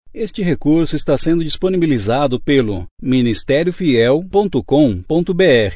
Este recurso está sendo disponibilizado pelo ministériofiel.com.br.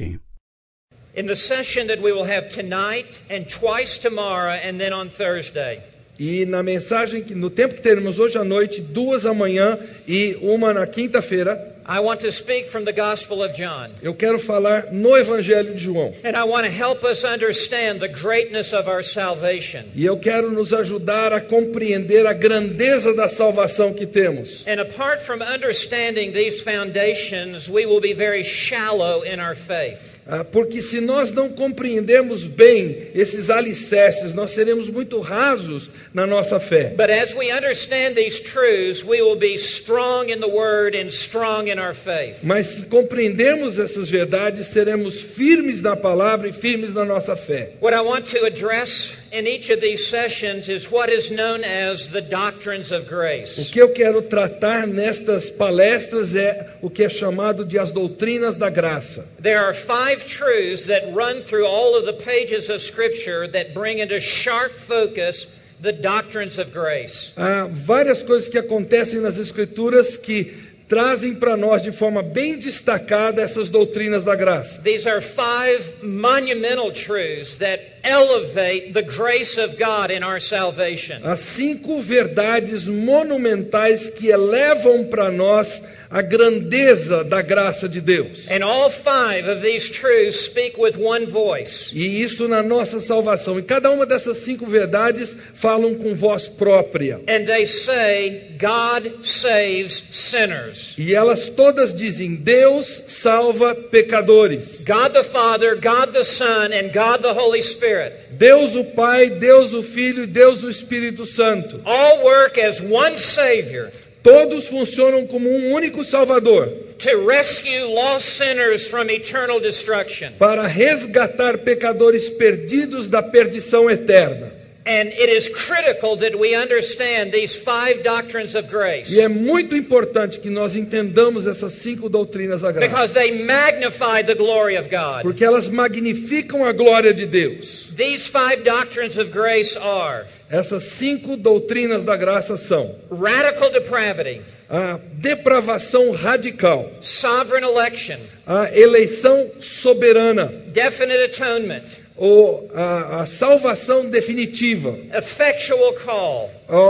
In the session that we will have tonight and twice tomorrow and then on Thursday. E na mensagem, no tempo que teremos hoje à noite, 2 amanhã e 1 na quinta-feira, I want to speak from the Gospel of John. eu quero falar no Evangelho de João. And I want to help us understand the greatness of our salvation. E eu quero nos ajudar a compreender a grandeza da salvação que temos. And apart from understanding these foundations, we will be very shallow in our faith. Porque se nós não compreendermos bem esses alicerces, nós seremos muito rasos na nossa fé. But as we understand these truths, we will be strong in the Word and strong in our faith. Mas se compreendermos essas verdades, seremos firmes na palavra e firmes na nossa fé. What I want to address in each of these sessions is what is known as the doctrines of O grace. que eu quero tratar nestas palestras é o que é chamado de as doutrinas da graça. There are 5 truths that run through all of the pages of Scripture that bring into sharp focus the doctrines of grace. Há várias coisas que acontecem nas Escrituras que trazem para nós de forma bem destacada essas doutrinas da graça. These are 5 monumental truths that elevate the grace of God in our salvation. As 5 verdades monumentais que elevam para nós a grandeza da graça de Deus. And all 5 of these truths speak with one voice. E isso na nossa salvação. E cada uma dessas 5 verdades falam com voz própria. And they say, God saves sinners. E elas todas dizem, Deus salva pecadores. God the Father, God the Son, and God the Holy Spirit. Deus o Pai, Deus o Filho e Deus o Espírito Santo. All work as one Savior Todos funcionam como um único Salvador, to rescue lost sinners from eternal destruction. para resgatar pecadores perdidos da perdição eterna. And it is critical that we understand these 5 doctrines of grace, E é muito importante que nós entendamos essas 5 doutrinas da graça, because they magnify the glory of God. porque elas magnificam a glória de Deus. These 5 doctrines of grace are Essas 5 doutrinas da graça são radical depravity, a depravação radical, sovereign election, a eleição soberana, definite atonement, ou a salvação definitiva, effectual call,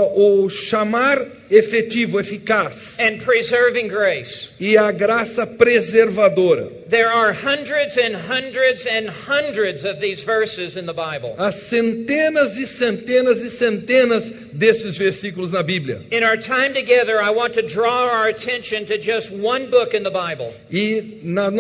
o chamar efetivo, eficaz, and preserving grace. e a graça preservadora. There are hundreds and hundreds and hundreds of these verses in the Bible. Há centenas e centenas e centenas desses versículos na Bíblia. In our time together, I want to draw our attention to just one book in the Bible. E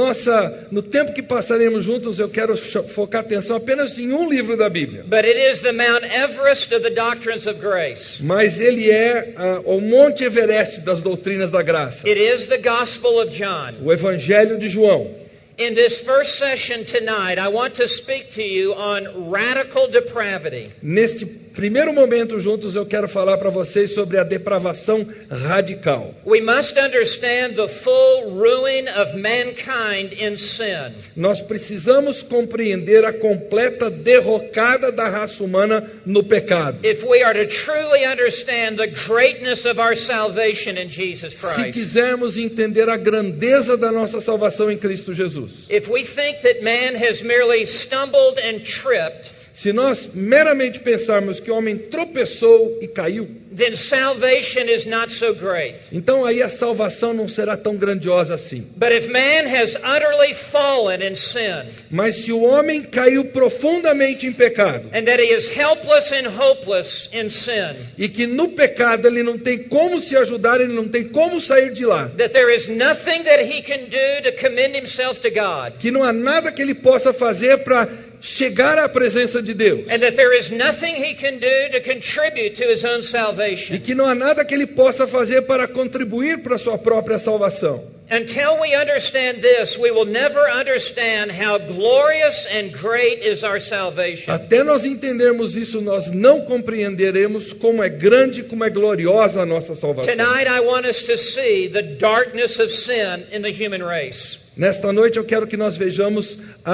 no tempo que passaremos juntos, eu quero focar atenção apenas em um livro da Bíblia. But it is the Mount Everest of the doctrines of grace. Mas ele é o Monte Everest das doutrinas da graça, It is the Gospel of John. o Evangelho de João. In this first session tonight, I want to speak to you on radical depravity. Neste primeiro momento juntos, eu quero falar para vocês sobre a depravação radical. We must understand the full ruin of mankind in sin. Nós precisamos compreender a completa derrocada da raça humana no pecado. If we are to truly understand the greatness of our salvation in Jesus Se Christ. quisermos entender a grandeza da nossa salvação em Cristo Jesus. If we think that man has merely stumbled and tripped, Se nós meramente pensarmos que o homem tropeçou e caiu, then salvation is not so great. então aí a salvação não será tão grandiosa assim. But if man has utterly fallen in sin, Mas se o homem caiu profundamente em pecado, and that he is helpless and hopeless in sin, e que no pecado ele não tem como se ajudar, ele não tem como sair de lá, that there is nothing that he can do to commend himself to God, que não há nada que ele possa fazer para chegar à presença de Deus, and that there is nothing he can do to contribute to his own e salvation. que não há nada que ele possa fazer para contribuir para a sua própria salvação. Until we understand this, we will never understand how glorious and great is our salvation. Até nós entendermos isso, nós não compreenderemos como é grande, como é gloriosa a nossa salvação. Tonight I want us to see the darkness of sin in the human race. Nesta noite eu quero que nós vejamos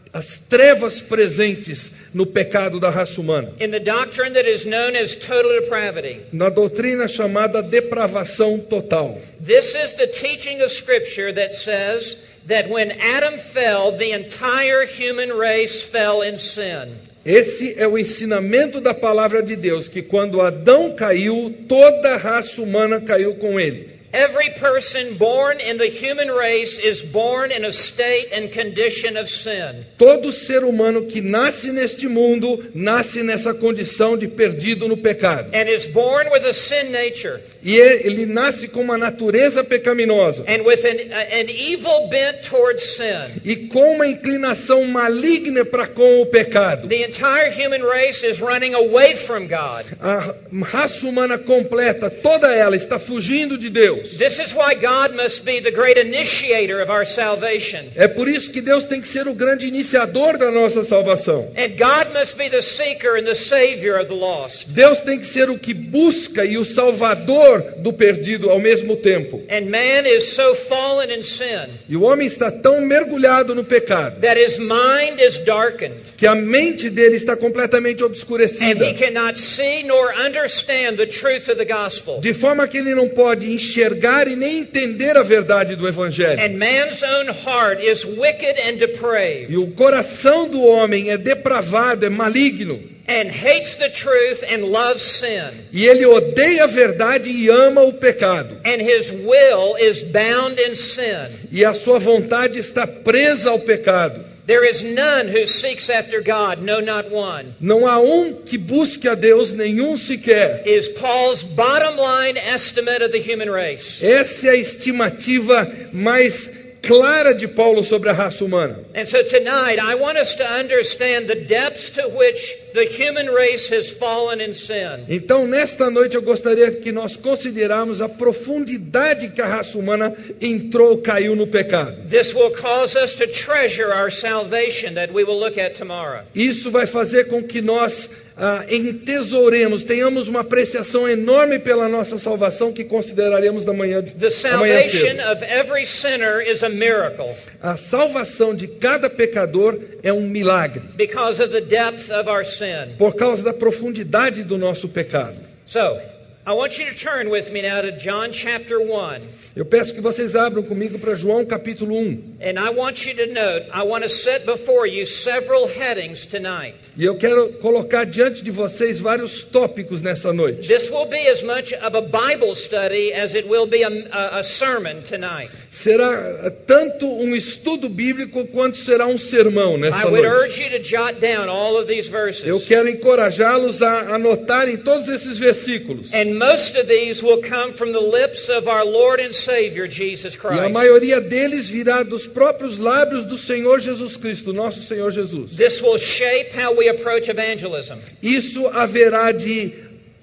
as trevas presentes no pecado da raça humana. In the doctrine that is known as total depravity. Na doutrina chamada depravação total. This is the teaching of Scripture that says that when Adam fell, the entire human race fell in sin. Esse é o ensinamento da palavra de Deus, que quando Adão caiu, toda a raça humana caiu com ele. Every person born in the human race is born in a state and condition of sin. Todo ser humano que nasce neste mundo, nasce nessa condição de perdido no pecado. And is born with a sin nature. E ele nasce com uma natureza pecaminosa. And with an evil bent towards sin. E com uma inclinação maligna para com o pecado. The entire human race is running away from God. A raça humana completa, toda ela está fugindo de Deus. This is why God must be the great initiator of our salvation. É por isso que Deus tem que ser o grande iniciador da nossa salvação. And God must be the seeker and the savior of the lost. Deus tem que ser o que busca e o salvador do perdido ao mesmo tempo. And man is so fallen in sin. E o homem está tão mergulhado no pecado That his mind is darkened. Que a mente dele está completamente And obscurecida. he cannot see nor understand the truth of the gospel. De forma que ele não pode enxergar e nem entender a verdade do Evangelho. And man's own heart is wicked and depraved. E o coração do homem é depravado, é maligno. And hates the truth and loves sin. E ele odeia a verdade e ama o pecado. And his will is bound in sin. E a sua vontade está presa ao pecado. There is none who seeks after God, no, not one. Não há um que busque a Deus, nenhum sequer. Is Paul's bottom line estimate of the human race. Essa é a estimativa mais clara de Paulo sobre a raça humana. And so tonight I want us to understand the depths to which the human race has fallen in sin. Então, nesta noite eu gostaria que nós considerarmos a profundidade que a raça humana entrou, caiu no pecado. This will cause us to treasure our salvation that we will look at tomorrow. Isso vai fazer com que nós entesouremos, tenhamos uma apreciação enorme pela nossa salvação que consideraremos amanhã The cedo. salvation of every sinner is a miracle A salvação de cada pecador é um milagre, because of the depth of our sin. por causa da profundidade do nosso pecado. So, I want you to turn with me now to John chapter 1. Eu peço que vocês abram comigo para João capítulo 1. And I want you to note, I want to set before you several headings tonight. E eu quero colocar diante de vocês vários tópicos nessa noite. This will be as much of a Bible study as it will be a sermon tonight. Será tanto um estudo bíblico quanto será um sermão nessa I would noite. urge you to jot down all of these verses. Eu quero encorajá-los a anotarem todos esses versículos. And most of these will come from the lips of our Lord and Savior, Jesus E a Christ. maioria deles virá dos próprios lábios do Senhor Jesus Cristo, nosso Senhor Jesus. This will shape how we approach evangelism. Isso haverá de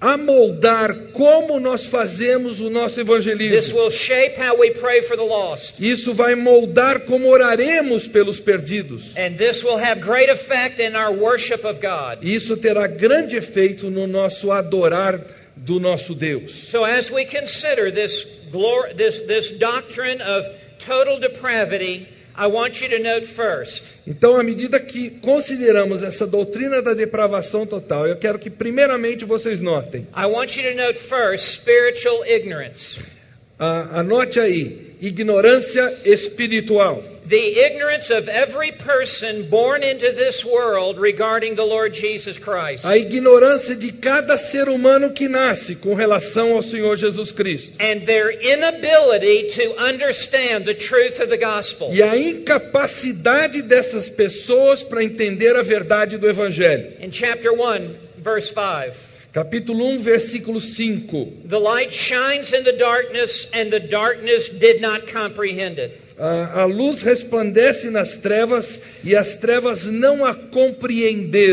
amoldar como nós fazemos o nosso This evangelismo. will shape how we pray for the lost. Isso vai moldar como oraremos pelos perdidos. And this will have great effect in our worship of God. Isso terá grande efeito no nosso adorar do nosso Deus. So as we consider this doctrine of total depravity, I want you to note first Então, à medida que consideramos essa doutrina da depravação total, eu quero que primeiramente vocês notem. I want you to note first spiritual ignorance. Anote aí, ignorância espiritual. The ignorance of every person born into this world regarding the Lord Jesus Christ. A ignorância de cada ser humano que nasce com relação ao Senhor Jesus Cristo. And their inability to understand the truth of the gospel. E a incapacidade dessas pessoas para entender a verdade do Evangelho. In chapter 1, verse 5. Capítulo 1, versículo 5. The light shines in the darkness, and the darkness did not comprehend it. A luz resplandece nas trevas e as trevas não a compreenderam.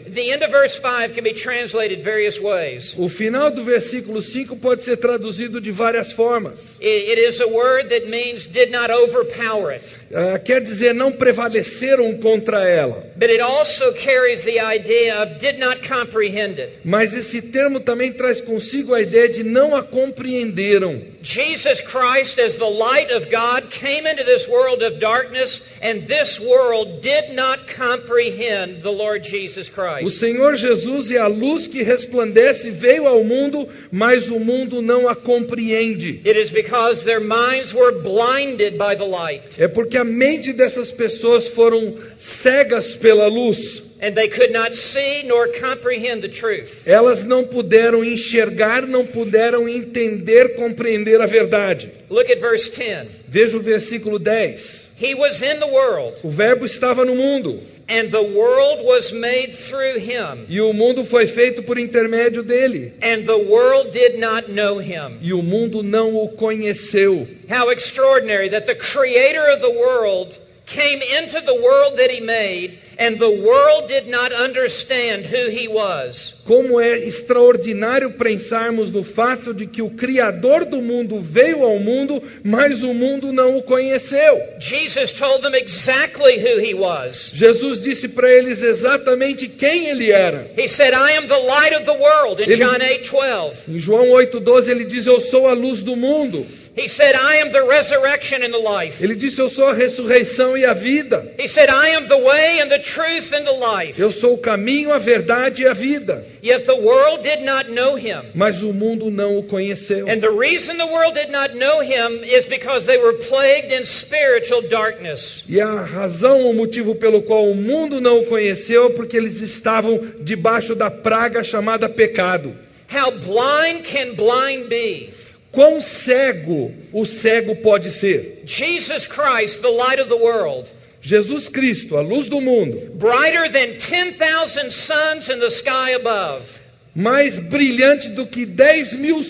The end of verse 5 can be translated various ways. O final do versículo 5 pode ser traduzido de várias formas. It is a word that means did not overpower it. Quer dizer, não prevaleceram contra ela. But it also carries the idea of did not comprehend it. Mas esse termo também traz consigo a ideia de não a compreenderam. Jesus Christ, as the light of God, came into this world of darkness, and this world did not comprehend the Lord Jesus O Christ. Senhor Jesus é a luz que resplandece, veio ao mundo, mas o mundo não a compreende. It is because their minds were blinded by the light, É porque a mente dessas pessoas foram cegas pela luz. and they could not see nor comprehend the truth. Elas não puderam enxergar, não puderam entender, compreender a verdade. Look at verse 10. Veja o versículo 10. He was in the world, O verbo estava no mundo, and the world was made through him, e o mundo foi feito por intermédio dele, and the world did not know him. e o mundo não o conheceu. How extraordinary that the creator of the world came into the world that he made, and the world did not understand who he was. Como é extraordinário pensarmos no fato de que o Criador do mundo veio ao mundo, mas o mundo não o conheceu. Jesus told them exactly who he was. Jesus disse para eles exatamente quem ele era. He said, I am the light of the world, in John 8:12. Em João 8,12 ele diz, eu sou a luz do mundo. He said, I am the resurrection and the life. Ele disse, eu sou a ressurreição e a vida. He said, I am the way and the truth and the life. Eu sou o caminho, a verdade e a vida. Yet the world did not know him. Mas o mundo não o conheceu. And the reason the world did not know him is because they were plagued in spiritual darkness. E a razão, o motivo pelo qual o mundo não o conheceu é porque eles estavam debaixo da praga chamada pecado. How blind can blind be? Quão cego o cego pode ser? Jesus Christ, the light of the world, Jesus Cristo, a luz do mundo, brighter than 10,000 suns in the sky above, mais brilhante do que 10.000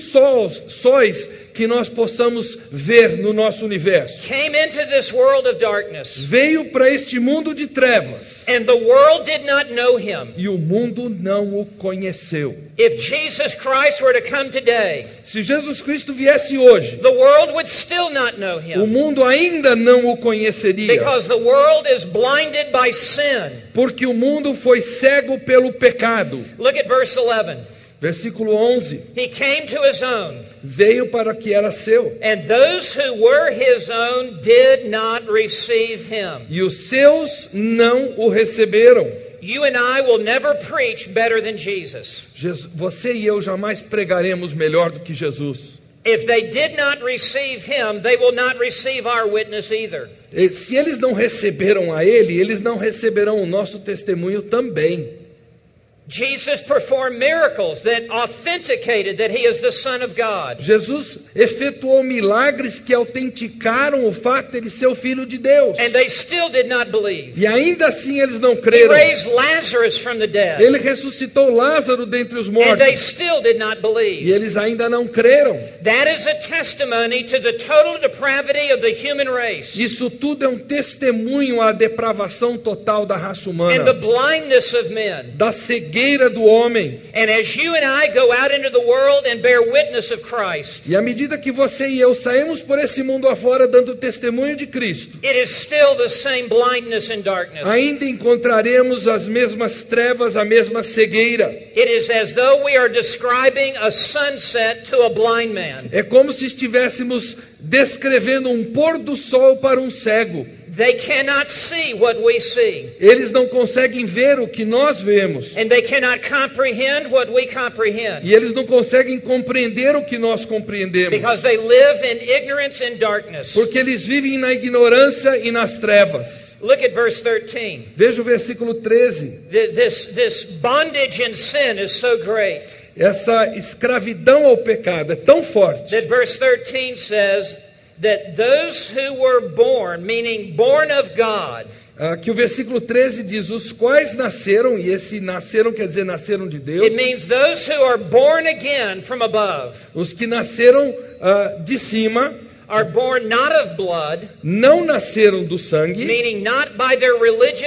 sóis que nós possamos ver no nosso universo. came into this world of darkness, Veio para este mundo de trevas and the world did not know him. e o mundo não o conheceu. If Jesus Christ were to come today, Se Jesus Cristo viesse hoje, the world would still not know o him, mundo ainda não o conheceria, because the world is blinded by sin. porque o mundo foi cego pelo pecado. Look at verse 11. Versículo 11. He came to his own, Veio para que era seu, and those who were his own did not receive him. e os seus não o receberam. You and I will never preach better than Jesus. Você e eu jamais pregaremos melhor do que Jesus. If they did not receive him, they will not receive our witness either. E se eles não receberam a ele, eles não receberão o nosso testemunho também. Jesus performed miracles that authenticated that he is the Son of God. Jesus efetuou milagres que autenticaram o fato de ele ser o Filho de Deus. And they still did not believe. E ainda assim eles não He creram. raised Lazarus from the dead. Ele ressuscitou Lázaro dentre os And they mortos. still did not E believe. eles ainda não creram. That is a testimony to the total depravity of the human race Isso tudo é um testemunho à depravação total da raça and humana, the blindness of men. da cegueira do homem. And as you and I go out into the world and bear witness of Christ, E à medida que você e eu saímos por esse mundo afora dando testemunho de Cristo, it is still the same blindness and darkness. ainda encontraremos as mesmas trevas, a mesma cegueira. It is as though we are describing a sunset to a blind man. É como se estivéssemos descrevendo um pôr do sol para um cego. They cannot see what we see, Eles não conseguem ver o que nós vemos. and they cannot comprehend what we comprehend, E eles não conseguem compreender o que nós compreendemos. because they live in ignorance and darkness. Porque eles vivem na ignorância e nas trevas. Look at verse 13. Veja o versículo 13. This bondage in sin is so great Essa escravidão ao pecado é tão forte that verse 13 says that those who were born, meaning born of God, que o versículo 13 diz, os quais nasceram, e esse nasceram quer dizer nasceram de Deus, it means those who are born again from above, os que nasceram de cima, are born not of blood, não nasceram do sangue, meaning not by their religious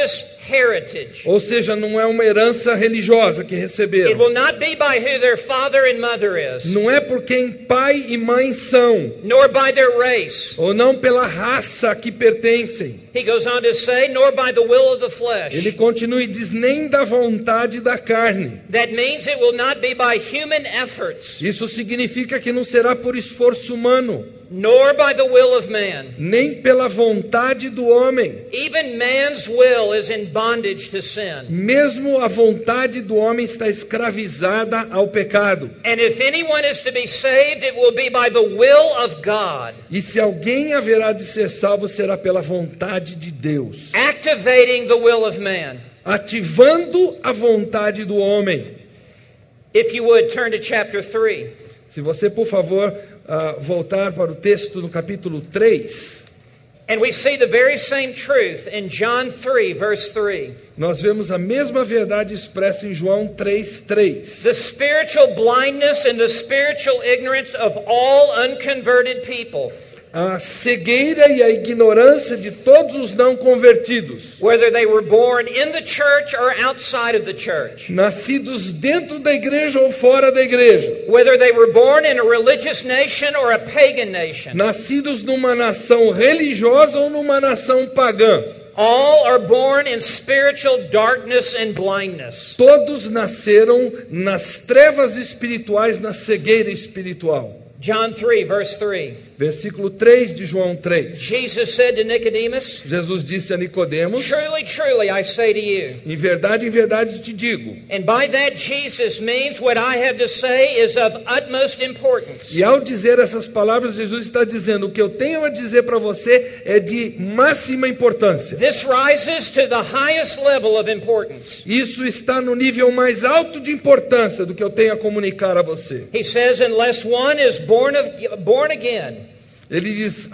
heritage. Ou seja, não é uma herança religiosa que It receberam. will not be by who their father and mother is, Não é por quem pai e mãe são, nor by their race. ou não pela raça a que pertencem. He goes on to say, nor by the will of the flesh. Ele continua e diz, nem da vontade da carne. That means it will not be by human efforts, Isso significa que não será por esforço humano, nor by the will of man. nem pela vontade do homem. Even man's will is in bondage to sin. Mesmo a vontade do homem está escravizada ao pecado. And if anyone is to be saved, it will be by the will of God, E se alguém haverá de ser salvo, será pela vontade de Deus, activating the will of man. ativando a vontade do homem. If you would, turn to chapter 3. Se você, por favor, voltar para o texto no capítulo 3, And we see the very same truth in John 3, verse 3. nós vemos a mesma verdade expressa em João 3:3. The spiritual blindness and the spiritual ignorance of all unconverted people, A cegueira e a ignorância de todos os não convertidos, whether they were born in the church or outside of the church, nascidos dentro da igreja ou fora da igreja, whether they were born in a religious nation or a pagan nation, nascidos numa nação religiosa ou numa nação pagã, all are born in spiritual darkness and blindness. todos nasceram nas trevas espirituais, na cegueira espiritual. John 3, verse 3. Versículo 3 de João 3. Jesus said to Nicodemus, Jesus disse a Nicodemos, truly, truly, I say to you. em verdade te digo. And by that, Jesus means what I have to say is of utmost importance. E ao dizer essas palavras, Jesus está dizendo, o que eu tenho a dizer para você é de máxima importância. This rises to the highest level of importance. Isso está no nível mais alto de importância do que eu tenho a comunicar a você. He says, unless one is born again, Ele diz,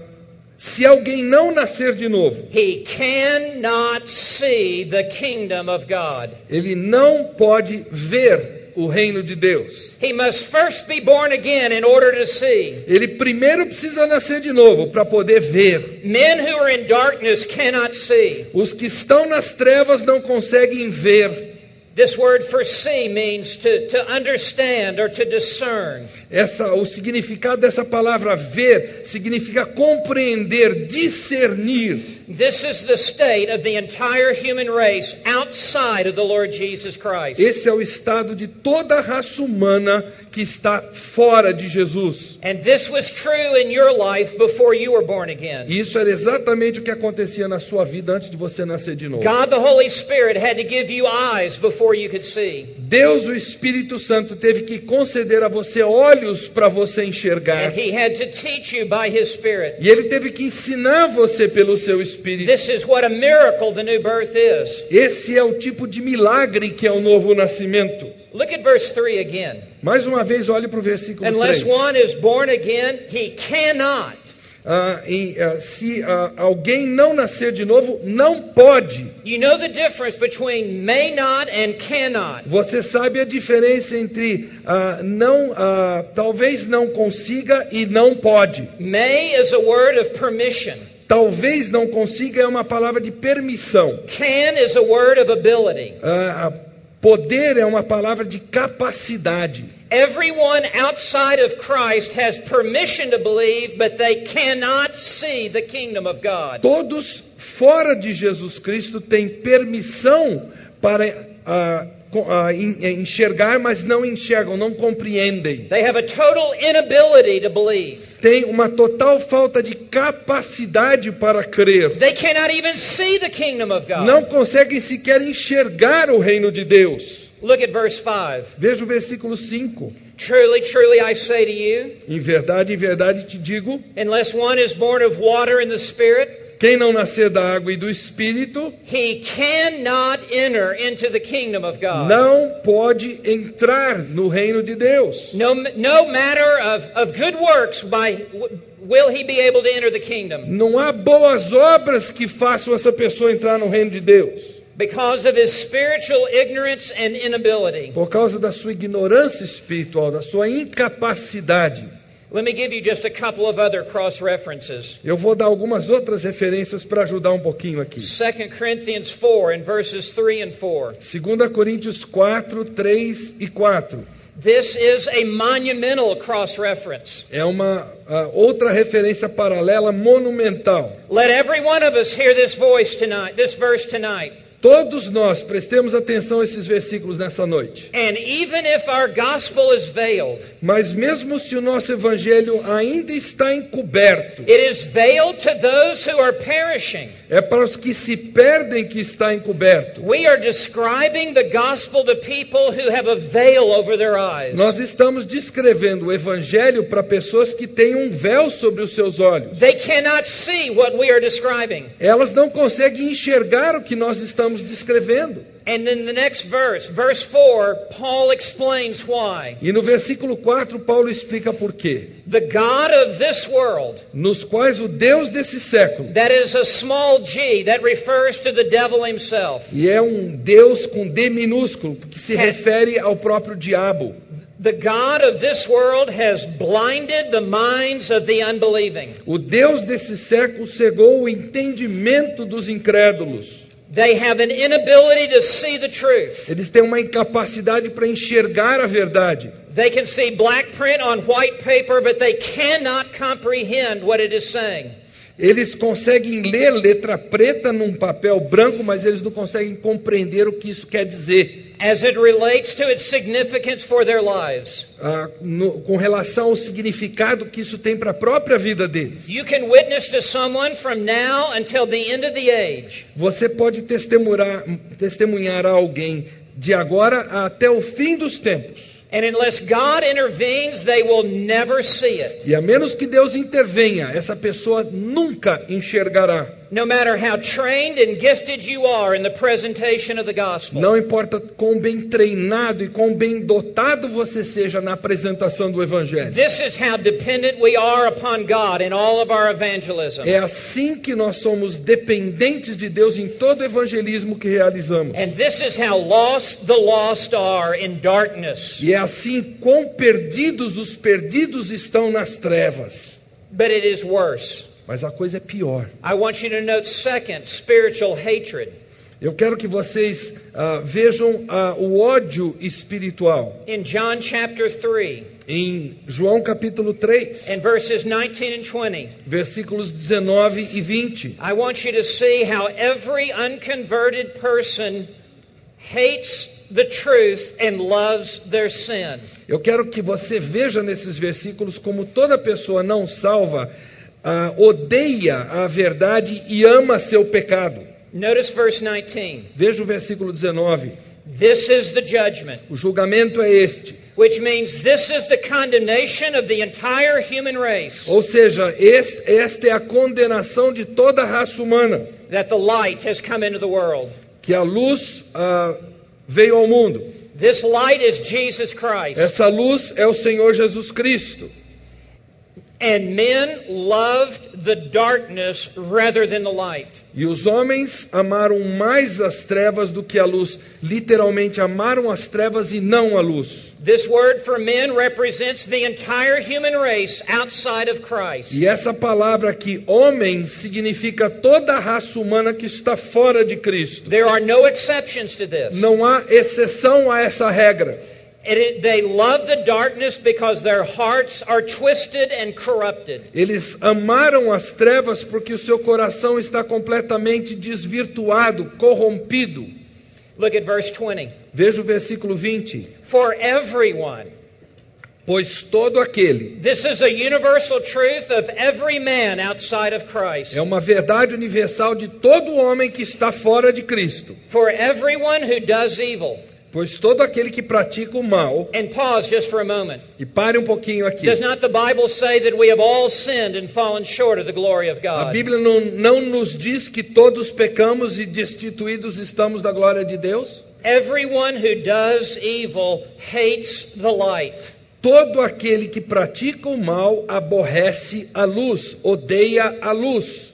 se alguém não nascer de novo, he cannot see the kingdom of God. ele não pode ver o reino de Deus. He must first be born again in order to see. Ele primeiro precisa nascer de novo para poder ver. Men who are in darkness cannot see. Os que estão nas trevas não conseguem ver. This word for see means to understand or to discern. O significado dessa palavra ver significa compreender, discernir. This is the state of the entire human race outside of the Lord Jesus Christ. Esse é o estado de toda a raça humana que está fora de Jesus. And this was true in your life before you were born again. E isso era exatamente o que acontecia na sua vida antes de você nascer de novo. God the Holy Spirit had to give you eyes before you could see. Deus, o Espírito Santo, teve que conceder a você olhos para você enxergar. And He had to teach you by His Spirit. E Ele teve que ensinar você pelo seu Espírito. This is what a miracle the new birth is. Esse é o tipo de milagre que é o novo nascimento. Look at verse 3 again. Mais uma vez, olhe para o versículo 3. Unless one is born again, he cannot. Se alguém não nascer de novo, não pode. You know the difference between may not and cannot. Você sabe a diferença entre talvez não consiga e não pode. May is a word of permission. Talvez não consiga é uma palavra de permissão. Can is a word of ability. Poder é uma palavra de capacidade. Everyone outside of Christ has permission to believe, but they cannot see the kingdom of God. Todos fora de Jesus Cristo têm permissão para enxergar, mas não enxergam, não compreendem. They have a total inability to believe. Tem uma total falta de capacidade para crer. They cannot even see the kingdom of God. Não conseguem sequer enxergar o reino de Deus. Look at verse 5. Veja o versículo 5. Truly, truly, I say to you, em verdade te digo, unless one is born of water and the Spirit, quem não nascer da água e do Espírito, he cannot enter into the kingdom of God. não pode entrar no reino de Deus. No matter of good works will he be able to enter the kingdom. Não há boas obras que façam essa pessoa entrar no reino de Deus. Because of his spiritual ignorance and inability. Por causa da sua ignorância espiritual, da sua incapacidade. Let me give you just a couple of other cross-references. Eu vou dar algumas outras referências para ajudar um pouquinho aqui. 2 Corinthians 4 in verses 3 and 4. 2 Coríntios 4, 3 e 4. This is a monumental cross-reference. É uma outra referência paralela monumental. Let every one of us hear this verse tonight. Todos nós prestemos atenção a esses versículos nessa noite. And even if our gospel is veiled, Mas mesmo se o nosso evangelho ainda está encoberto, it is veiled to those who are perishing. é para os que se perdem que está encoberto. We are describing the gospel to people who have a veil over their eyes. Nós estamos descrevendo o evangelho para pessoas que têm um véu sobre os seus olhos. They cannot see what we are describing. Elas não conseguem enxergar o que nós estamos descrevendo. And in the next verse 4, Paul explains why. E no versículo 4, Paulo explica por quê. The God of this world, Nos quais o Deus desse século, that is a small g, that refers to the devil himself. e é um Deus com D minúsculo, que se refere ao próprio diabo. The God of this world has blinded the minds of the unbelieving. O Deus desse século cegou o entendimento dos incrédulos. They have an inability to see the truth. Eles têm uma incapacidade para enxergar a verdade. They can see black print on white paper, but they cannot comprehend what it is saying. Eles conseguem ler letra preta num papel branco, mas eles não conseguem compreender o que isso quer dizer. As it relates to its significance for their lives. Com relação ao significado que isso tem para a própria vida deles. You can witness to someone from now until the end of the age. Você pode testemunhar a alguém de agora até o fim dos tempos. And unless God intervenes, they will never see it. E a menos que Deus intervenha, essa pessoa nunca enxergará. No matter how trained and gifted you are in the presentation of the gospel. Não importa quão bem treinado e quão bem dotado você seja na apresentação do evangelho. This is how dependent we are upon God in all of our evangelism. É assim que nós somos dependentes de Deus em todo o evangelismo que realizamos. And this is how lost the lost are in darkness. E é assim quão perdidos os perdidos estão nas trevas. But it is worse. Mas a coisa é pior. I want you to note second, spiritual hatred. Eu quero que vocês vejam o ódio espiritual. In John chapter 3. Em João capítulo 3. In verses 19 and 20. Versículos 19 e 20. I want you to see how every unconverted person hates the truth and loves their sin. Eu quero que você veja nesses versículos como toda pessoa não salva odeia a verdade e ama seu pecado. Notice verse 19. Veja o versículo 19. This is the judgment. O julgamento é este. Which means this is the condemnation of the entire human race. Ou seja, esta é a condenação de toda a raça humana. That the light has come into the world. Que a luz veio ao mundo. This light is Jesus Christ. Essa luz é o Senhor Jesus Cristo. And men loved the darkness rather than the light. E os homens amaram mais as trevas do que a luz. Literalmente amaram as trevas e não a luz. This word for men represents the entire human race outside of Christ. E essa palavra aqui, homem, significa toda a raça humana que está fora de Cristo. There are no exceptions to this. Não há exceção a essa regra. They love the darkness because their hearts are twisted and corrupted. Eles amaram as trevas porque o seu coração está completamente desvirtuado, corrompido. Look at verse 20. Veja o versículo 20. For everyone. Pois todo aquele. This is a universal truth of every man outside of Christ. É uma verdade universal de todo homem que está fora de Cristo. For everyone who does evil. Pois todo aquele que pratica o mal. And pause just for a moment. E pare um pouquinho aqui. Does not the Bible say that we have all sinned and fallen short of the glory of God? A Bíblia não nos diz que todos pecamos e destituídos estamos da glória de Deus? Everyone who does evil hates the light. Todo aquele que pratica o mal aborrece a luz, odeia a luz.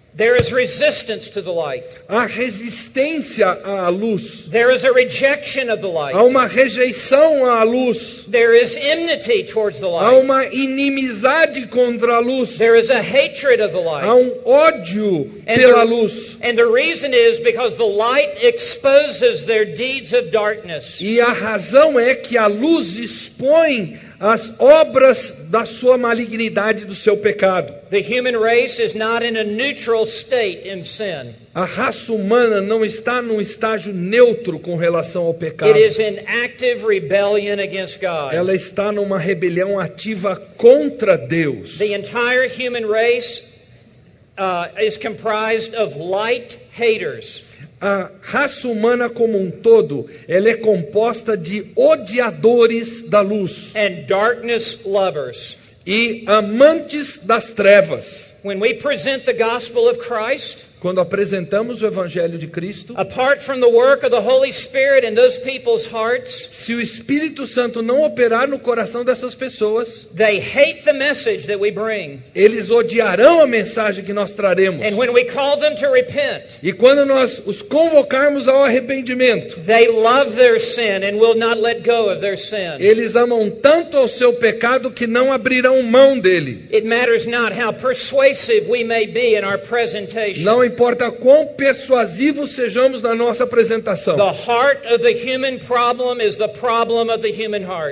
There is resistance to the light. Há resistência à luz. There is a rejection of the light. Há uma rejeição à luz. There is enmity towards the Há light. uma inimizade contra a luz. There is a hatred of the Há light. ódio pela luz. And the reason is because the light exposes their deeds of darkness. E a razão é que a luz expõe as obras da sua malignidade, do seu pecado. The human race is not in a neutral state in sin. A raça humana não está num estágio neutro com relação ao pecado. It is in active rebellion against God. Ela está numa rebelião ativa contra Deus. The entire human race is comprised of light haters. A raça humana como um todo, ela é composta de odiadores da luz And darkness lovers. e amantes das trevas. When we present the gospel of Christ, Quando apresentamos o Evangelho de Cristo, apart from the work of the Holy Spirit in those people's hearts, se o Espírito Santo não operar no coração dessas pessoas, they hate the message that we bring. eles odiarão a mensagem que nós traremos. And when we call them to repent, E quando nós os convocarmos ao arrependimento, they love their sin and will not let go of their sin. eles amam tanto ao seu pecado que não abrirão mão dele. It matters not how persuasive we may be in our presentation. Não importa quão persuasivos sejamos na nossa apresentação. The heart of the human problem is the problem of the human heart.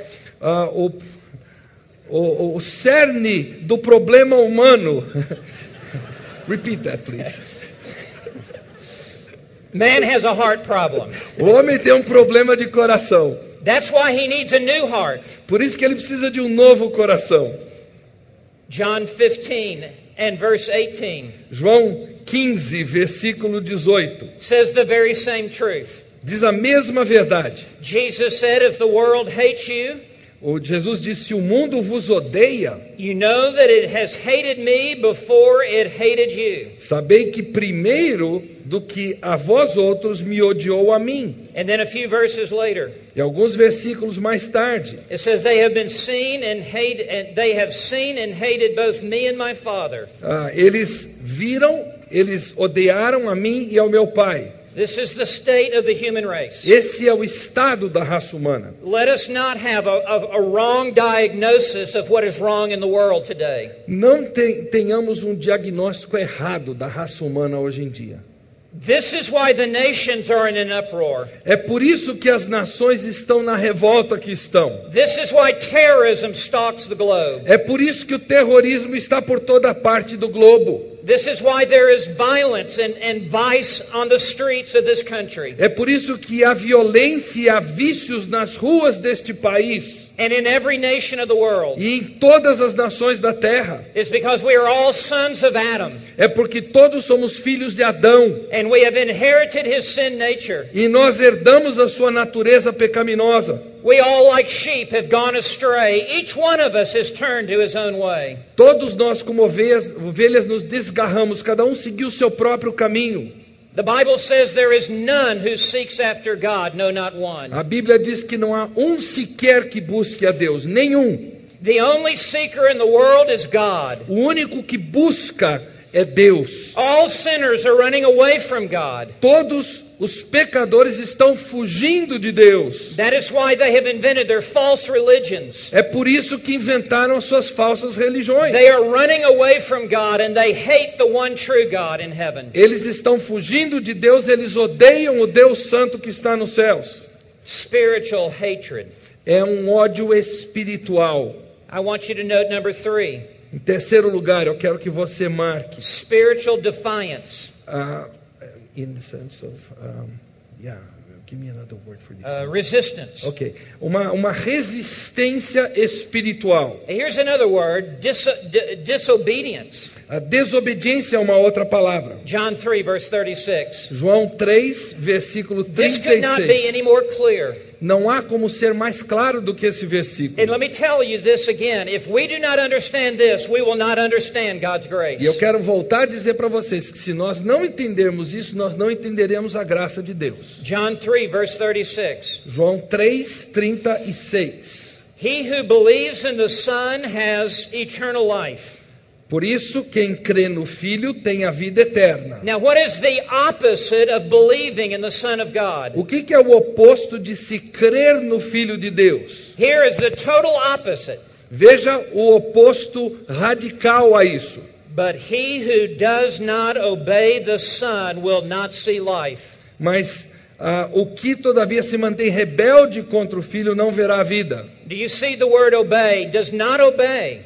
O cerne do problema humano. Repeat that, please. Man has a heart problem. O homem tem um problema de coração. That's why he needs a new heart. Por isso que ele precisa de um novo coração. John 15 and verse 18 João 15, versículo 18. says the very same truth. Diz a mesma verdade. Jesus said, if the world hates you, O Jesus disse: se o mundo vos odeia, you know that it has hated me before it hated you. sabei que primeiro do que a vós outros me odiou a mim. And then a few verses later, E alguns versículos mais tarde, it says they have been seen and hated, and they have seen and hated both me and my Father. eles viram, eles odiaram a mim e ao meu Pai. This is the state of the human race. Esse é o estado da raça humana. Let us not have a wrong diagnosis of what is wrong in the world today. Não tenhamos um diagnóstico errado da raça humana hoje em dia. This is why the nations are in an uproar. É por isso que as nações estão na revolta que estão. This is why terrorism stalks the globe. É por isso que o terrorismo está por toda parte do globo. This is why there is violence and vice on the streets of this country. É por isso que há violência e há vícios nas ruas deste país And in every nation of the world. e em todas as nações da terra. It's because we are all sons of Adam. É porque todos somos filhos de Adão And we have inherited his sin nature. e nós herdamos a sua natureza pecaminosa. We all, like sheep, have gone astray. Each one of us has turned to his own way. Todos nós, como ovelhas, nos desgarramos, cada um seguiu o seu próprio caminho. The Bible says there is none who seeks after God, no, not one. A Bíblia diz que não há um sequer que busque a Deus, nenhum. The only seeker in the world is God. O único que busca é Deus. All sinners are running away from God. Todos os pecadores estão fugindo de Deus. That is why they have invented their false religions. É por isso que inventaram as suas falsas religiões. They are running away from God and they hate the one true God in heaven. Eles estão fugindo de Deus, eles odeiam o Deus Santo que está nos céus. Spiritual hatred. É um ódio espiritual. I want you to note number 3. Em terceiro lugar, eu quero que você marque. Spiritual defiance. In the sense of, give me another word for this. Resistance. Ok, uma resistência espiritual. Here's another word, disobedience. A desobediência é uma outra palavra. John 3, verse 36. João 3, versículo This could not be any 36. more clear. Não há como ser mais claro do que esse And versículo. let me tell you this again. If we do not understand this, we will not understand God's grace. E eu quero voltar a dizer para vocês que se nós não entendermos isso, nós não entenderemos a graça de Deus. John 3, verse 36. João 3, 36. He who believes in the Son has eternal life. Por isso, quem crê no Filho tem a vida eterna. Now, what is the opposite of believing in the Son of God? O que é o oposto de se crer no Filho de Deus? Here is the total opposite. Veja o oposto radical a isso. But he who does not obey the Son will not see life. Mas o que todavia se mantém rebelde contra o Filho não verá a vida. Do you see the word obey? Does not obey.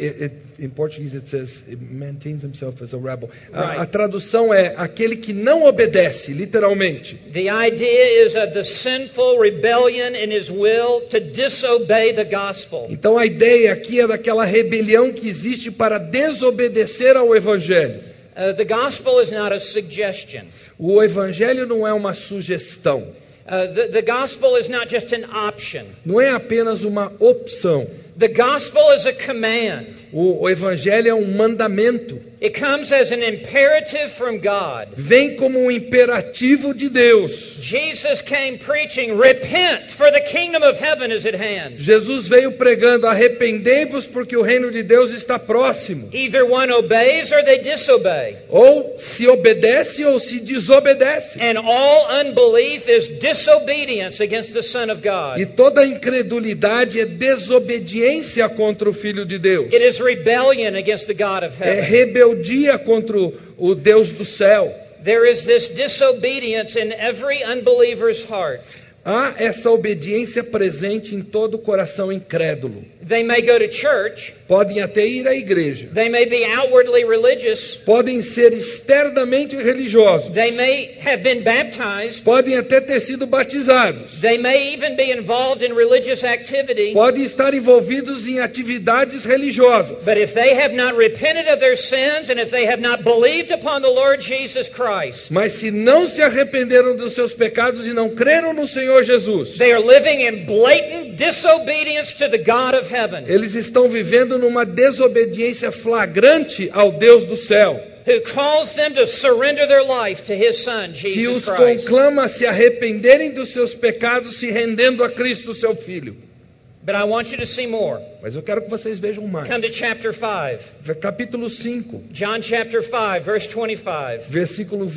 In Portuguese it says it maintains himself as a rebel. Right. A tradução é aquele que não obedece, literalmente. The idea is of the sinful rebellion in his will to disobey the gospel. Então a ideia aqui é daquela rebelião que existe para desobedecer ao Evangelho. The gospel is not a suggestion. O Evangelho não é uma sugestão. The gospel is not just an option. Não é apenas uma opção. The gospel is a command. O Evangelho é um mandamento. It comes as an imperative from God. Vem como um imperativo de Deus. Jesus came preaching, repent, for the kingdom of heaven is at hand. Jesus veio pregando, arrependei-vos porque o reino de Deus está próximo. Either one obeys or they disobey. Ou se obedece ou se desobedece. And all unbelief is disobedience against the Son of God. E toda incredulidade é desobediência contra o Filho de Deus. It is rebellion against the God of É heaven. rebeldia contra o Deus do céu. There is this disobedience in every unbeliever's heart. Há essa obediência presente em todo o coração incrédulo. They may go to church. Podem até ir à igreja. They may be outwardly religious. Podem ser externamente religiosos. They may have been baptized. Podem até ter sido batizados. They may even be involved in religious activity. Podem estar envolvidos em atividades religiosas. But if they have not repented of their sins and if they have not believed upon the Lord Jesus Christ, Mas se não se arrependeram dos seus pecados e não creram no Senhor Jesus, they are living in blatant disobedience to the God of heaven, eles estão vivendo numa desobediência flagrante ao Deus do céu, who calls them to surrender their life to His Son, que Jesus os Christ. conclama a se arrependerem dos seus pecados, se rendendo a Cristo, seu Filho. But I want you to see more. Mas eu quero que vocês vejam mais. Come to chapter 5. Capítulo 5, John chapter 5, verse 25. versículo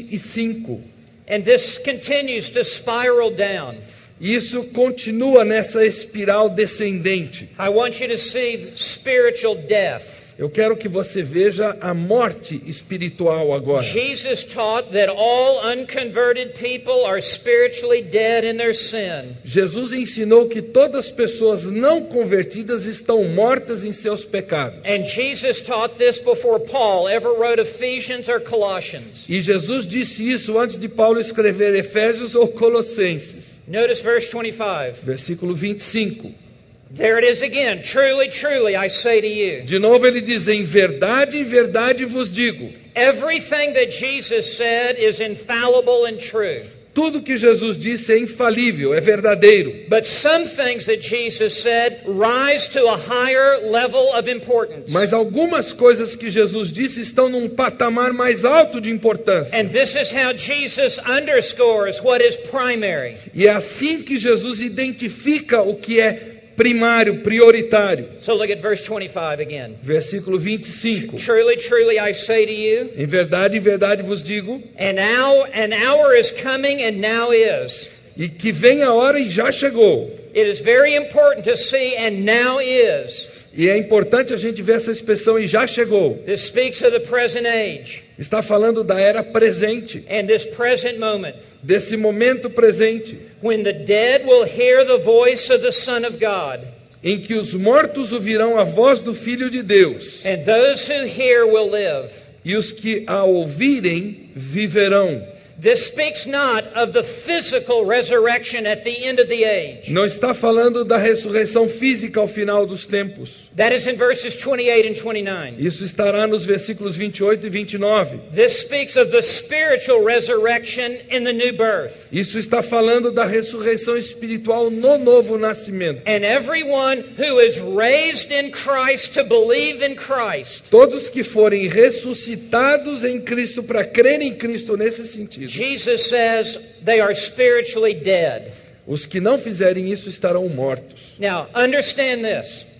25. And this continues to spiral down. Isso continua nessa espiral descendente. I want you to see spiritual death. Eu quero que você veja a morte espiritual agora. Jesus taught that all unconverted people are spiritually dead in their sin. Jesus ensinou que todas as pessoas não convertidas estão mortas em seus pecados. And Jesus taught this before Paul ever wrote Ephesians or Colossians. E Jesus disse isso antes de Paulo escrever Efésios ou Colossenses. Notice verse 25. Versículo 25. There it is again. Truly, truly, I say to you. De novo ele diz, em verdade, verdade vos digo. Everything that Jesus said is infallible and true. Tudo que Jesus disse é infalível, é verdadeiro. But some things that Jesus said rise to a higher level of importance. Mas algumas coisas que Jesus disse estão num patamar mais alto de importância. And this is how Jesus underscores what is primary. E é assim que Jesus identifica o que é primário, prioritário. So look at verse 25 again. Versículo 25. Truly, truly, I say to you, Em verdade vos digo, an hour is coming and now is. e que vem a hora e já chegou. It is very important to see and now is. E é importante a gente ver essa expressão, e já chegou. This speaks of the present age Está falando da era presente, and this present moment desse momento presente, when the dead will hear the voice of the Son of God. em que os mortos ouvirão a voz do Filho de Deus, And those who hear will live. e os que a ouvirem viverão. This speaks not of the physical resurrection at the end of the age. Não está falando da ressurreição física ao final dos tempos. That is in verses 28 and 29. Isso estará nos versículos 28 e 29. This speaks of the spiritual resurrection in the new birth. Isso está falando da ressurreição espiritual no novo nascimento. And everyone who is raised in Christ to believe in Christ, Todos que forem ressuscitados em Cristo para crer em Cristo nesse sentido. Jesus says they are spiritually dead. Os que não fizerem isso estarão mortos. Now, understand this.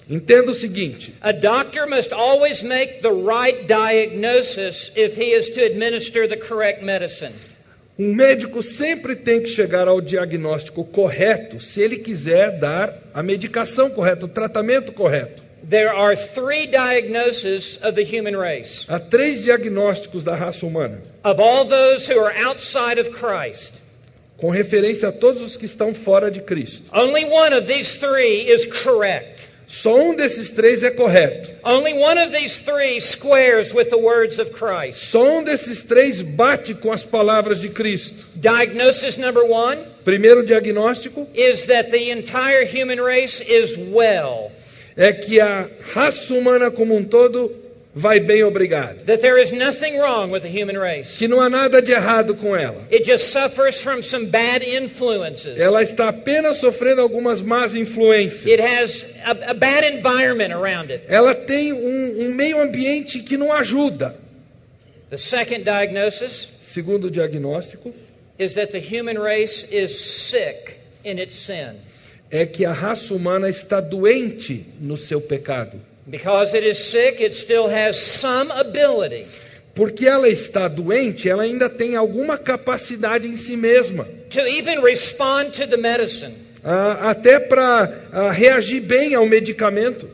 Entenda o seguinte: A doctor must always make the right diagnosis if he is to administer the correct medicine. um médico sempre tem que chegar ao diagnóstico correto se ele quiser dar a medicação correta, o tratamento correto. There are 3 diagnoses of the human race. Há 3 diagnósticos da raça humana, Of all those who are outside of Christ, com referência a todos os que estão fora de Cristo. only one of these 3 is correct. Só um desses 3 é correto. Only one of these 3 squares with the words of Christ. Só um desses 3 bate com as palavras de Cristo. Diagnosis number 1 Primeiro diagnóstico is that the entire human race is well. é que a raça humana como um todo vai bem, obrigado. That there is nothing wrong with the human race. Que não há nada de errado com ela. It just suffers from some bad influences. Ela está apenas sofrendo algumas más influências. It has a bad environment around it. Ela tem um meio ambiente que não ajuda. The second diagnosis Segundo diagnóstico is that the human race is sick in its sin. é que a raça humana está doente no seu pecado. Because it is sick, it still has some ability Porque ela está doente, ela ainda tem alguma capacidade em si mesma. to even respond to the medicine. Até para reagir bem ao medicamento.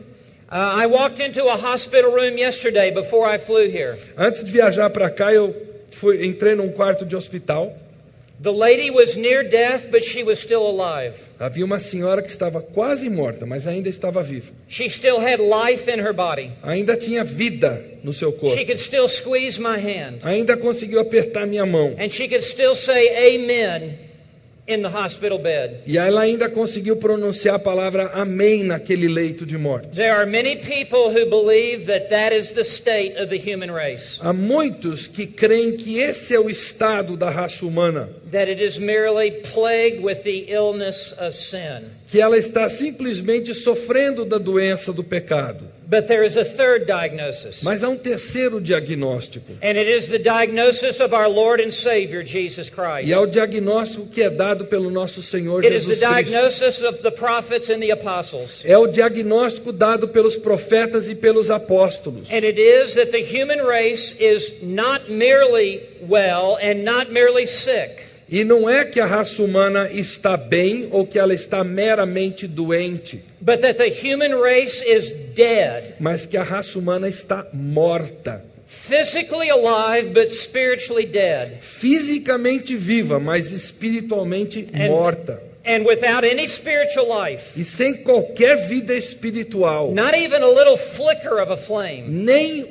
I walked into a hospital room yesterday before I flew here. Antes de viajar para cá, eu entrei num quarto de hospital. The lady was near death, but she was still alive. Havia uma senhora que estava quase morta, mas ainda estava viva. She still had life in her body. Ainda tinha vida no seu corpo. She could still squeeze my hand. Ainda conseguiu apertar minha mão. And she could still say amen in the hospital bed. E ela ainda conseguiu pronunciar a palavra amém naquele leito de morte. There are many people who believe that that is the state of the human race. Há muitos que creem que esse é o estado da raça humana. That it is merely plagued with the illness of sin. Que ela está simplesmente sofrendo da doença do pecado. But there is a third diagnosis. Mas há um terceiro diagnóstico. And it is the diagnosis of our Lord and Savior, Jesus Christ. E é o diagnóstico que é dado pelo nosso Senhor It is the Jesus Cristo. diagnosis of the prophets and the apostles. É o diagnóstico dado pelos profetas e pelos apóstolos. And it is that the human race is not merely well and not merely sick. E não é que a raça humana está bem ou que ela está meramente doente, But that the human race is dead. mas que a raça humana está morta. Physically alive, but spiritually dead. Fisicamente viva, mas espiritualmente morta. And without any spiritual life. E sem qualquer vida espiritual. Not even a little flicker of a flame. Nem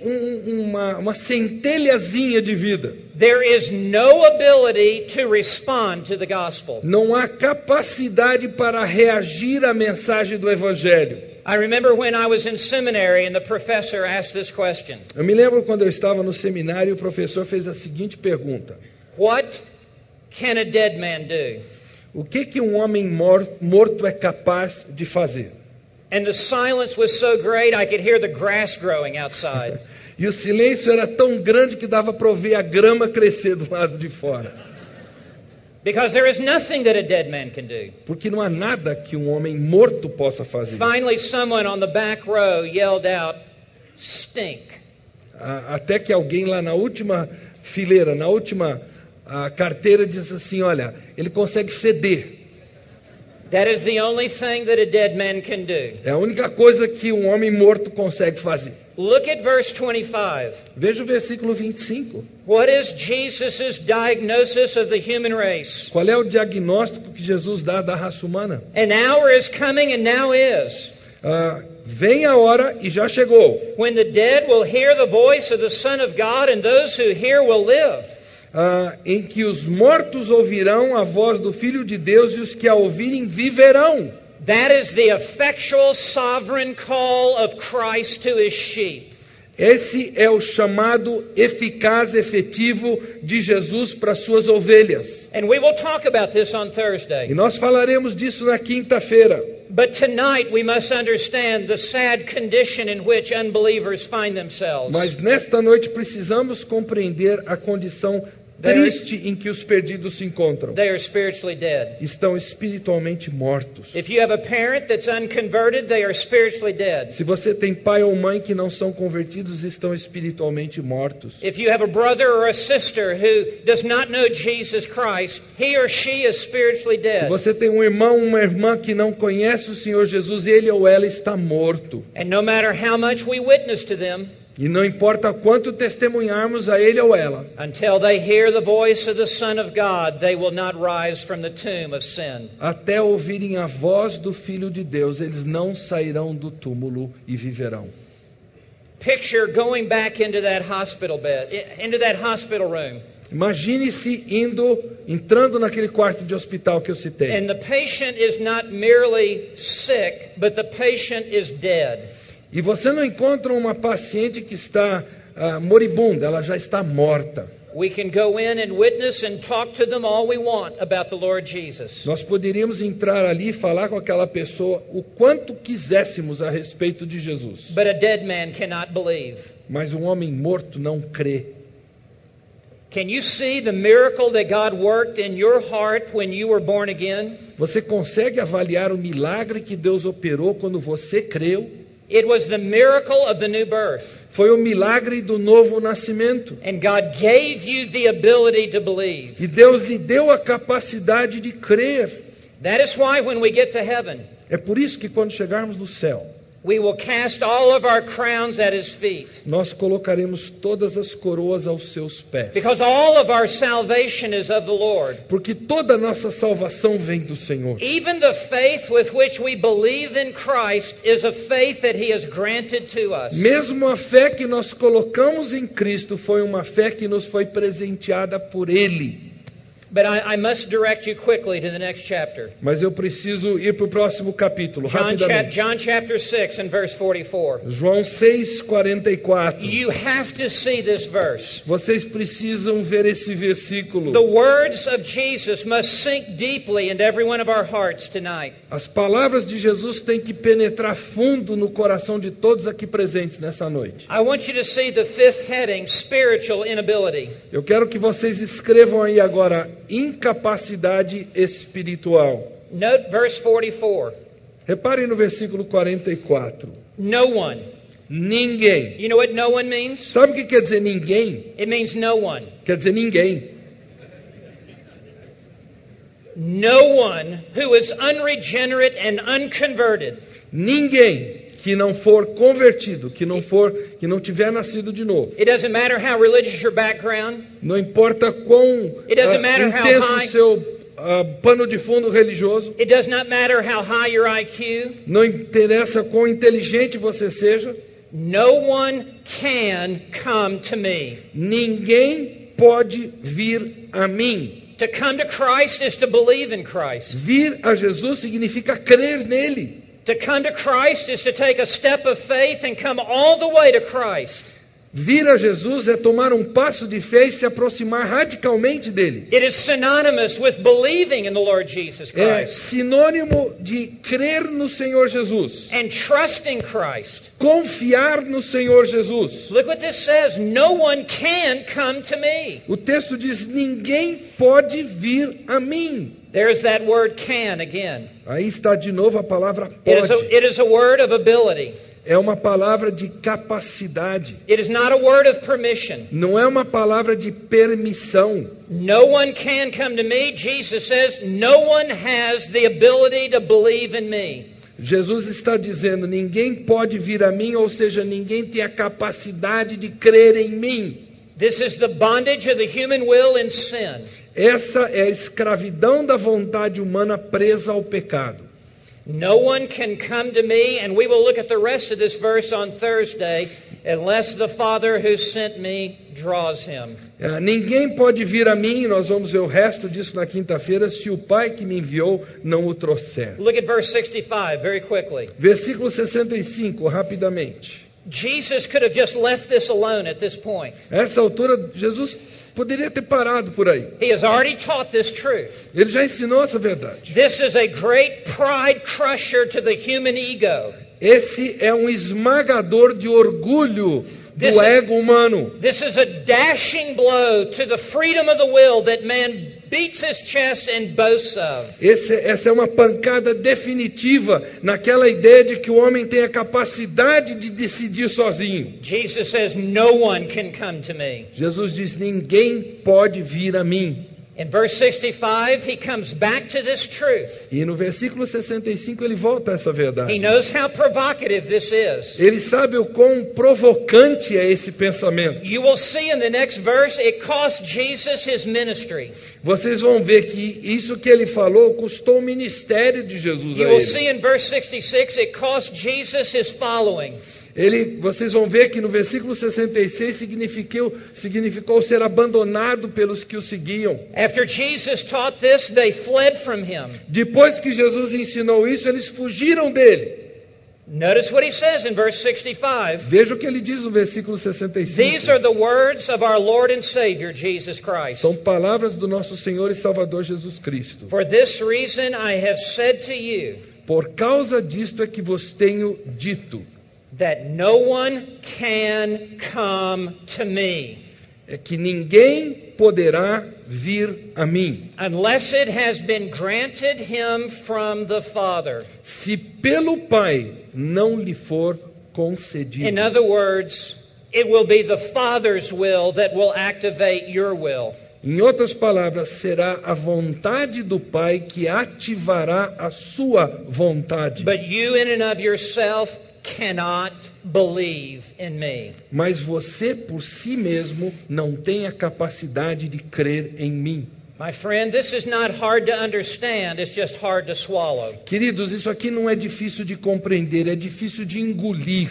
uma centelhazinha de vida. There is no ability to respond to the gospel. Não há capacidade para reagir à mensagem do Evangelho. I remember when I was in seminary and the professor asked this question. Eu me lembro quando eu estava no seminário e o professor fez a seguinte pergunta: What can a dead man do? o que um homem morto é capaz de fazer? And the silence was so great I could hear the grass growing outside. E o silêncio era tão grande que dava para ouvir a grama crescer do lado de fora. Because there is nothing that a dead man can do. Porque não há nada que um homem morto possa fazer. Finally, someone on the back row yelled out, "Stink." Até que alguém lá na última fileira, na última carteira, diz assim: olha, ele consegue feder. That is the only thing that a dead man can do. É a única coisa que um homem morto consegue fazer. Look at verse 25. Veja o versículo 25. What is Jesus' diagnosis of the human race? Qual é o diagnóstico que Jesus dá da raça humana? An hour is coming and now is. Vem a hora e já chegou. When the dead will hear the voice of the Son of God and those who hear will live. Em que os mortos ouvirão a voz do Filho de Deus e os que a ouvirem viverão. That is the effectual sovereign call of Christ to his sheep. Esse é o chamado eficaz, efetivo de Jesus para suas ovelhas. And we will talk about this on Thursday. E nós falaremos disso na quinta-feira. But tonight we must understand the sad condition in which unbelievers find themselves. Mas nesta noite precisamos compreender a condição triste em que os perdidos se encontram. They are spiritually dead. Estão espiritualmente mortos. If you have a parent that's unconverted, they are spiritually dead. Se você tem pai ou mãe que não são convertidos, estão espiritualmente mortos. If you have a brother or a sister who does not know Jesus Christ, he or she is spiritually Se dead. você tem um irmão ou uma irmã que não conhece o Senhor Jesus, ele ou ela está morto. And no matter how much we witness to them, E não importa quanto testemunharmos a ele ou ela, until they hear the voice of the Son of God, they will not rise from the tomb of sin. até ouvirem a voz do Filho de Deus, eles não sairão do túmulo e viverão. Picture going back into that hospital bed, into that hospital room. Imagine-se entrando naquele quarto de hospital que eu citei. And the patient is not merely sick, but the patient is dead. E você não encontra uma paciente que está moribunda, ela já está morta. We can go in and witness and talk to them all we want about the Lord Jesus. Nós poderíamos entrar ali e falar com aquela pessoa o quanto quiséssemos a respeito de Jesus. But a dead man cannot believe. Mas um homem morto não crê. Can you see the miracle that God worked in your heart when you were born again? Você consegue avaliar o milagre que Deus operou quando você creu? It was the miracle of the new birth. Foi o milagre do novo nascimento. And God gave you the ability to believe. E Deus lhe deu a capacidade de crer. That is why when we get to heaven, É por isso que quando chegarmos no céu, we will cast all of our crowns at His feet. nós colocaremos todas as coroas aos seus pés. Because all of our salvation is of the Lord. Porque toda a nossa salvação vem do Senhor. Even the faith with which we believe in Christ is a faith that He has granted to us. Mesmo a fé que nós colocamos em Cristo foi uma fé que nos foi presenteada por Ele. But I must direct you quickly to the next chapter. Mas eu preciso ir para o próximo capítulo, John rapidamente. chapter 6 and verse 44. João 6:44. You have to see this verse. Vocês precisam ver esse versículo. The words of Jesus must sink deeply into every one of our hearts tonight. As palavras de Jesus têm que penetrar fundo no coração de todos aqui presentes nessa noite. I want you to see the fifth heading, spiritual inability. Eu quero que vocês escrevam aí agora, incapacidade espiritual. Note verse 44. Reparem no versículo 44. No one. Ninguém. You know what no one means? Sabe o que quer dizer ninguém? It means no one. Quer dizer ninguém. No one who is unregenerate and unconverted. Ninguém que não for convertido, que não tiver nascido de novo. It doesn't matter how religious your background. Não importa quão It doesn't matter how intenso high- o seu pano de fundo religioso. It does not matter how high your IQ. Não interessa quão inteligente você seja. No one can come to me. Ninguém pode vir a mim. To come to Christ is to believe in Christ. Vir a Jesus significa crer nele. To come to Christ is to take a step of faith and come all the way to Christ. Vir a Jesus é tomar um passo de fé e se aproximar radicalmente dele. It is synonymous with believing in the Lord Jesus É Christ sinônimo de crer no Senhor Jesus. and trusting Christ. Confiar no Senhor Jesus. Look what this says. No one can come to me. O texto diz: ninguém pode vir a mim. There's that word can again. Aí está de novo a palavra It pode. is a word of ability. É uma palavra de capacidade. It is not a word of permission. Não é uma palavra de permissão. No one can come to me. Jesus says, no one has the ability to believe in me. Jesus está dizendo: ninguém pode vir a mim, ou seja, ninguém tem a capacidade de crer em mim. This is the bondage of the human will in sin. Essa é a escravidão da vontade humana presa ao pecado. No one can come to me, and we will look at the rest of this verse on Thursday, unless the Father who sent me draws him. Ninguém pode vir a mim, nós vamos ver o resto disso na quinta-feira, se o Pai que me enviou não o trouxer. Look at verse 65 very quickly. Versículo 65, rapidamente. Jesus could have just left this alone at this point. A essa altura, Jesus poderia ter parado por aí. He has already taught this truth. Ele já ensinou essa verdade. This is a great pride crusher to the human ego. Esse é um esmagador de orgulho do ego humano. This is a dashing blow to the freedom of the will that man beats his chest and boasts of. Essa é uma pancada definitiva naquela ideia de que o homem tem a capacidade de decidir sozinho. Jesus says, no one can come to me. Jesus diz, ninguém pode vir a mim. In verse 65, he comes back to this truth. E no versículo 65 ele volta a essa He verdade. knows how provocative this is. Ele sabe o quão provocante é esse pensamento. You will see in the next verse, it cost Jesus his ministry. Vocês vão ver que isso que ele falou custou o ministério de Jesus a You will ele. see in verse 66, it cost Jesus his following. Vocês vão ver que no versículo 66 significou ser abandonado pelos que o seguiam. After Jesus taught this, they fled from him. Depois que Jesus ensinou isso, eles fugiram dele. Notice what he says in verse 65. Veja o que ele diz no versículo 65. These are the words of our Lord and Savior, Jesus Christ. São palavras do nosso Senhor e Salvador Jesus Cristo. For this reason I have said to you, Por causa disto é que vos tenho dito, that no one can come to me é que ninguém poderá vir a mim, unless it has been granted him from the Father. se pelo Pai não lhe for concedido. In other words, it will be the Father's will that will activate your will. Em outras palavras, será a vontade do Pai que ativará a sua vontade. But you in and of yourself cannot believe in me. Mas você por si mesmo não tem a capacidade de crer em mim. My friend, this is not hard to understand, it's just hard to swallow. Queridos, isso aqui não é difícil de compreender, é difícil de engolir.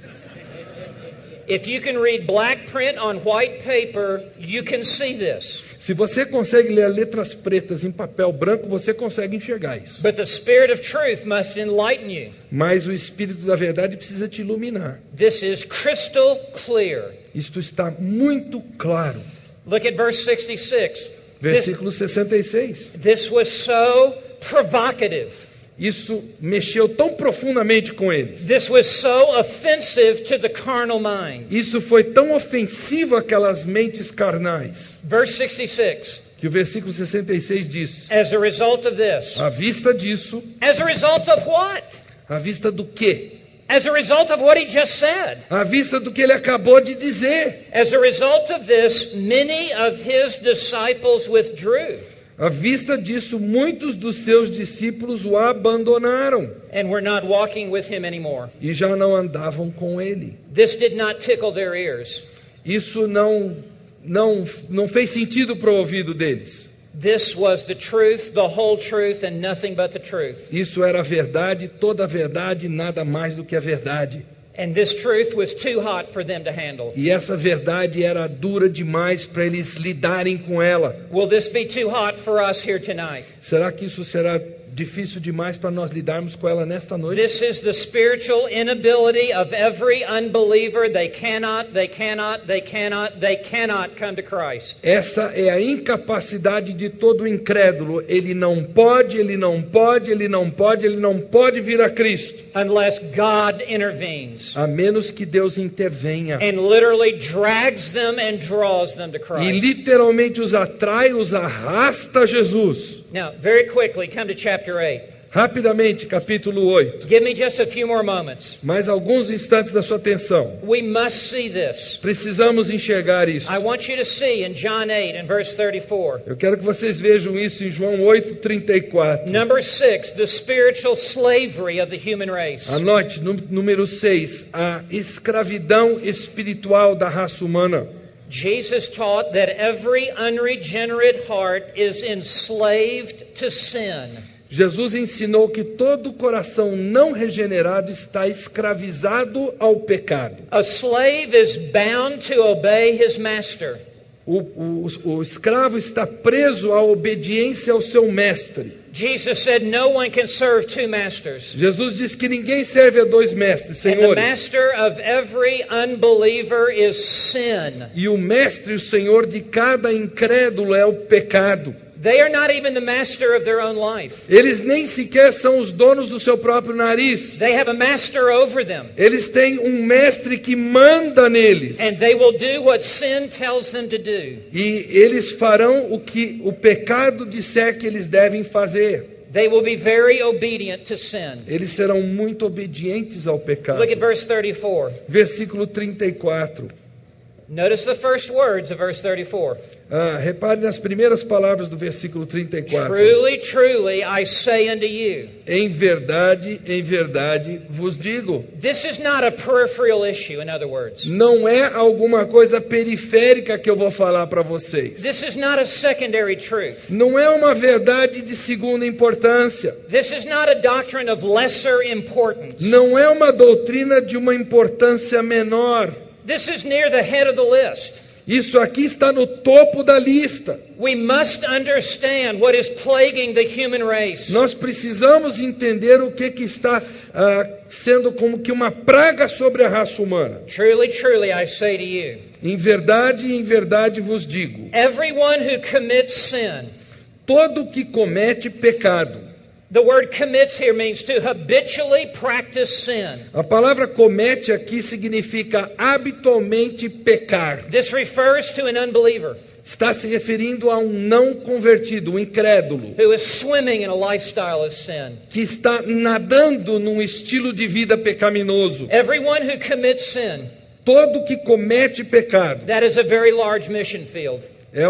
If you can read black print on white paper, you can see this. Se você consegue ler letras pretas em papel branco, você consegue enxergar isso. But the Spirit of truth must enlighten you. Mas o Espírito da Verdade precisa te iluminar. This is crystal clear. Isto está muito claro. Look at verse 66. Versículo 66. This was so provocative. Isso mexeu tão profundamente com eles. This was so offensive to the carnal mind. Isso foi tão ofensivo àquelas mentes carnais. Verse 66. Que o versículo 66 diz: As a result of this. à vista disso, As a result of what? à vista do quê? As a result of what he just said. À vista do que ele acabou de dizer. As a result of this, many of his disciples withdrew. À vista disso, muitos dos seus discípulos o abandonaram And were not walking with him anymore. e já não andavam com ele. This did not tickle their ears. Isso não fez sentido para o ouvido deles. This was the truth, the whole truth, and nothing but the truth. Isso era a verdade, toda a verdade, nada mais do que a verdade. And this truth was too hot for them to handle. E essa verdade era dura demais para eles lidarem com ela. Will this be too hot for us here tonight? Será que isso será difícil demais para nós lidarmos com ela nesta noite? This is the spiritual inability of every unbeliever. They cannot come to Christ. Essa é a incapacidade de todo incrédulo. Ele não pode vir a Cristo. Unless God intervenes. A menos que Deus intervenha. And literally drags them and draws them to E Christ. literalmente os atrai, os arrasta a Jesus. Now, very quickly, come to chapter 8. Rapidamente, capítulo 8. Give me just a few more moments. Mais alguns instantes da sua atenção. We must see this. Precisamos enxergar isso. I want you to see in John 8 and verse 34. Eu quero que vocês vejam isso em João 8:34. Number 6, the spiritual slavery of the human race. Anote, número 6, a escravidão espiritual da raça humana. Jesus taught that every unregenerate heart is enslaved to sin. Jesus ensinou que todo coração não regenerado está escravizado ao pecado. A slave is bound to obey his master. O escravo está preso à obediência ao seu mestre. Jesus said no one can serve two masters. Jesus disse que ninguém serve a dois mestres, And the senhores. master of every unbeliever is sin. E o mestre, o senhor de cada incrédulo é o pecado. They are not even the master of their own life. Eles nem sequer são os donos do seu próprio nariz. They have a master over them. Eles têm um mestre que manda neles. And they will do what sin tells them to do. E eles farão o que o pecado disser que eles devem fazer. They will be very obedient to sin. Eles serão muito obedientes ao pecado. Look at verse 34. Versículo 34. Notice the first words of verse 34. Repare nas primeiras palavras do versículo 34. Truly, truly, I say unto you. Em verdade vos digo. This is not a peripheral issue, in other words. Não é alguma coisa periférica que eu vou falar para vocês. This is not a secondary truth. Não é uma verdade de segunda importância. This is not a doctrine of lesser importance. Não é uma doutrina de uma importância menor. This is near the head of the list. Isso aqui está no topo da lista. We must understand what is plaguing the human race. Nós precisamos entender o que está sendo como que uma praga sobre a raça humana. Truly, truly, I say to you. Em verdade vos digo. Everyone who commits sin. Todo que comete pecado. The word commits here means to habitually practice sin. A palavra comete aqui significa habitualmente pecar. This refers to an unbeliever. Está se referindo a um não convertido, um incrédulo, who is swimming in a lifestyle of sin. que está nadando num estilo de vida pecaminoso. Everyone who commits sin. Todo que comete pecado. That is a very large mission field. É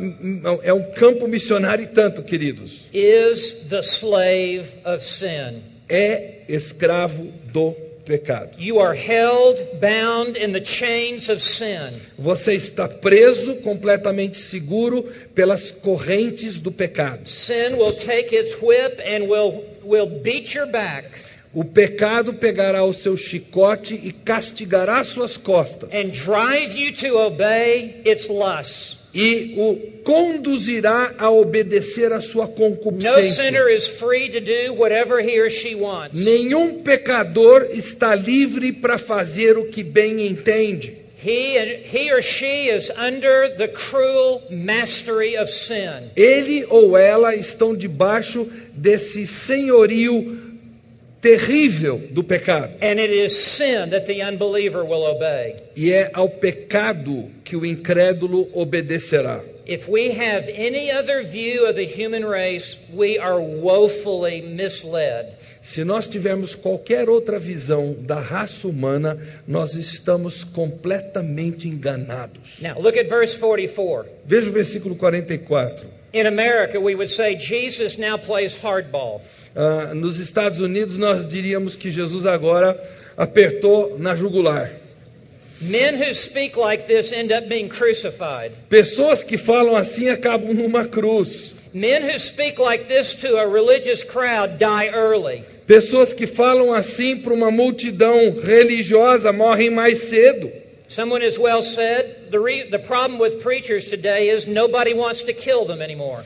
um campo missionário e tanto, queridos. Is the slave of sin. É escravo do pecado. You are held, bound in the chains of sin. Você está preso, completamente seguro pelas correntes do pecado. Sin will take its whip and will beat your back. O pecado pegará o seu chicote e castigará suas costas. And drive you to obey its lusts. E o conduzirá a obedecer a sua No concupiscência. sinner is free to do whatever he or she wants. Nenhum pecador está livre para fazer o que bem entende. He or she is under the cruel mastery of sin. Ele ou ela estão debaixo desse senhorio terrível do pecado. And it is sin that the unbeliever will obey. E é ao pecado que o incrédulo obedecerá. If we have any other view of the human race, we are woefully misled. Se nós tivermos qualquer outra visão da raça humana, nós estamos completamente enganados. Now, look at verse 44. Veja o versículo 44. In America, we would say Jesus now plays hardball. Nos Estados Unidos, nós diríamos que Jesus agora apertou na jugular. Men who speak like this end up being crucified. Pessoas que falam assim acabam numa cruz. Men who speak like this to a religious crowd die early. Pessoas que falam assim para uma multidão religiosa morrem mais cedo. Someone has well said, the problem with preachers today is nobody wants to kill them anymore.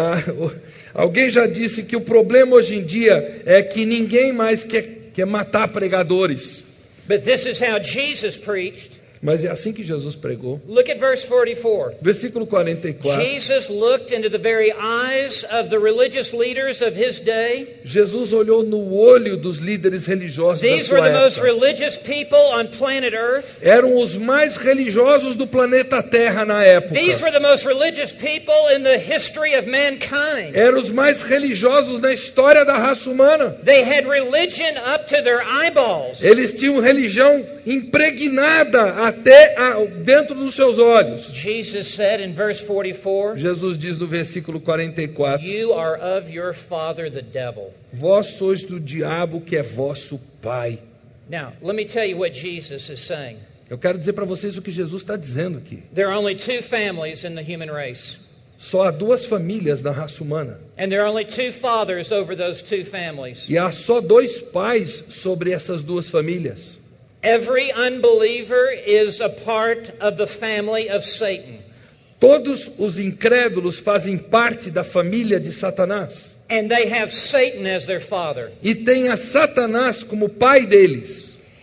Alguém já disse que o problema hoje em dia é que ninguém mais quer matar pregadores. But this is how Jesus preached. Mas é assim que Jesus pregou. Look at verse 44. Versículo 44. Jesus looked into the very eyes of the religious leaders of his day. Jesus olhou no olho dos líderes religiosos da These were sua the most época. religious people on planet Earth. Eram os mais religiosos do planeta Terra na época. These were the most religious people in the history of mankind. Eram os mais religiosos na história da raça humana. They had religion up to their eyeballs. Eles tinham religião impregnada até dentro dos seus olhos. Jesus said in verse 44, Jesus diz no versículo 44: you are of your father the devil. Vós sois do diabo, que é vosso pai. Now, let me tell you what Jesus is saying. Eu quero dizer para vocês o que Jesus está dizendo aqui. There are only two families in the human race. Só há duas famílias na raça humana. And there are only two fathers over those two families. E há só dois pais sobre essas duas famílias. Every unbeliever is a part of the family of Satan. Todos os incrédulos fazem parte da família de Satanás. And they have Satan as their father. E tem a Satanás como pai deles.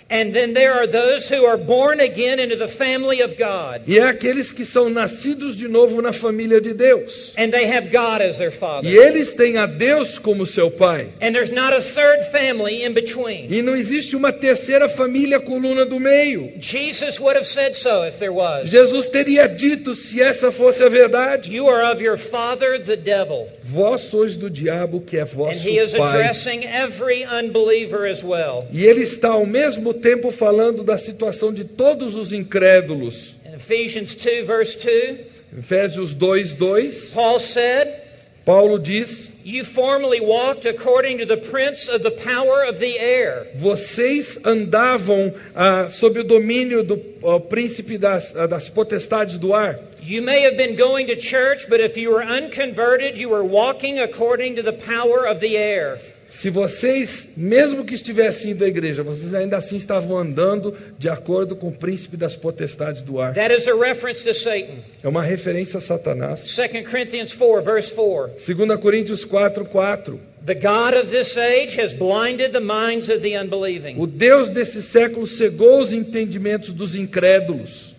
And then there are those who are born again into the family of God. E é aqueles que são nascidos de novo na família de Deus. And they have God as their father. E eles têm a Deus como seu pai. And there's not a third family in between. E não existe uma terceira família, coluna do meio. Jesus would have said so if there was. Jesus teria dito se essa fosse a verdade. You are of your father, the devil. Vós sois do diabo, que é And vosso he is pai. addressing every unbeliever as well. E ele está ao mesmo tempo falando da situação de todos os incrédulos. In Ephesians 2, verse 2, Efésios 2:2, Paul said, Paulo diz: you formerly walked according to the prince of the power of the air. vocês andavam sob o domínio do príncipe das potestades do ar. You may have been going to church, but if you were unconverted, you were walking according to the power of the air. Se vocês, mesmo que estivessem indo à igreja, vocês ainda assim estavam andando de acordo com o príncipe das potestades do ar. That is a reference to Satan. É uma referência a Satanás. 2 Corinthians 4, verse 4. 2 Coríntios 4:4. The God of this age has blinded the minds of the unbelieving. O Deus desse século cegou os entendimentos dos incrédulos.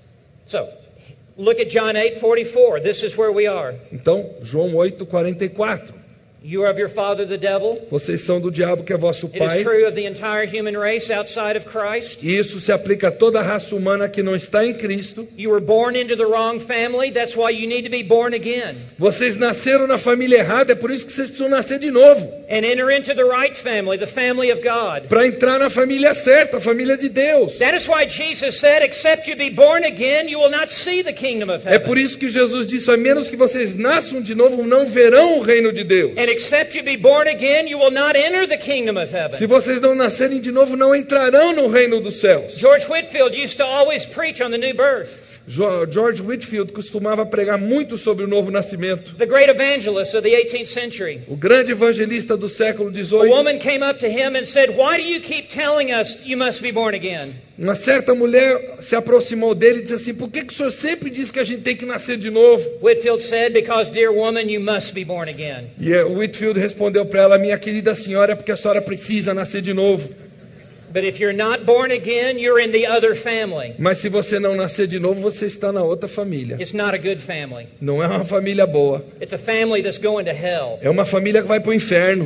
So, look at John 8:44. This is where we are. Então, João 8:44. You are of your father, the devil. Vocês são do diabo, que é vosso It pai. is true of the entire human race outside of Christ. E isso se aplica a toda a raça humana que não está em Cristo. You were born into the wrong family. That's why you need to be born again. Vocês nasceram na família errada, é por isso que vocês precisam nascer de novo. And enter into the right family, the family of God. Para entrar na família certa, a família de Deus. That is why Jesus said, except you be born again, you will not see the kingdom of É por heaven. isso que Jesus disse: a menos que vocês nasçam de novo, não verão o reino de Deus. And except you be born again, you will not enter the kingdom of Se heaven. vocês não nascerem de novo, não entrarão no reino dos céus. George Whitefield used to always preach on the new birth. George Whitefield costumava pregar muito sobre o novo nascimento. The great evangelist of the 18th century. O grande evangelista do século A XVIII. woman came up to him and said, why do you keep telling us you must be born again? Uma certa mulher se aproximou dele e disse assim: por que o senhor sempre diz que a gente tem que nascer de novo? Whitefield said, because, dear woman, you must be born again. E Whitefield respondeu para ela: minha querida senhora, é porque a senhora precisa nascer de novo. But if you're not born again, you're in the other family. Mas se você não nascer de novo, você está na outra família. It's not a good family. Não é uma família boa. It's a family that's going to hell. É uma família que vai para o inferno.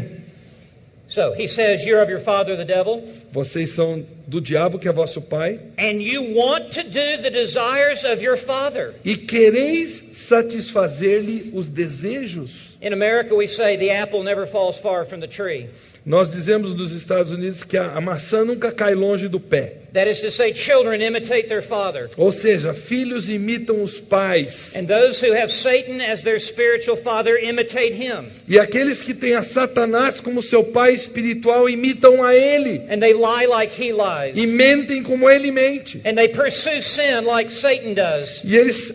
So he says, you're of your father, the devil, Vocês são do diabo, que é vosso pai, and you want to do the desires of your father. e quereis satisfazer-lhe os desejos. In America, we say the apple never falls far from the tree. Nós dizemos nos Estados Unidos que a maçã nunca cai longe do pé. That is to say, children imitate their father. Ou seja, filhos imitam os pais. And those who have Satan as their spiritual father imitate him. E aqueles que têm a Satanás como seu pai espiritual imitam a ele. And they lie like he lies. E mentem como ele mente. And they pursue sin like Satan does. E eles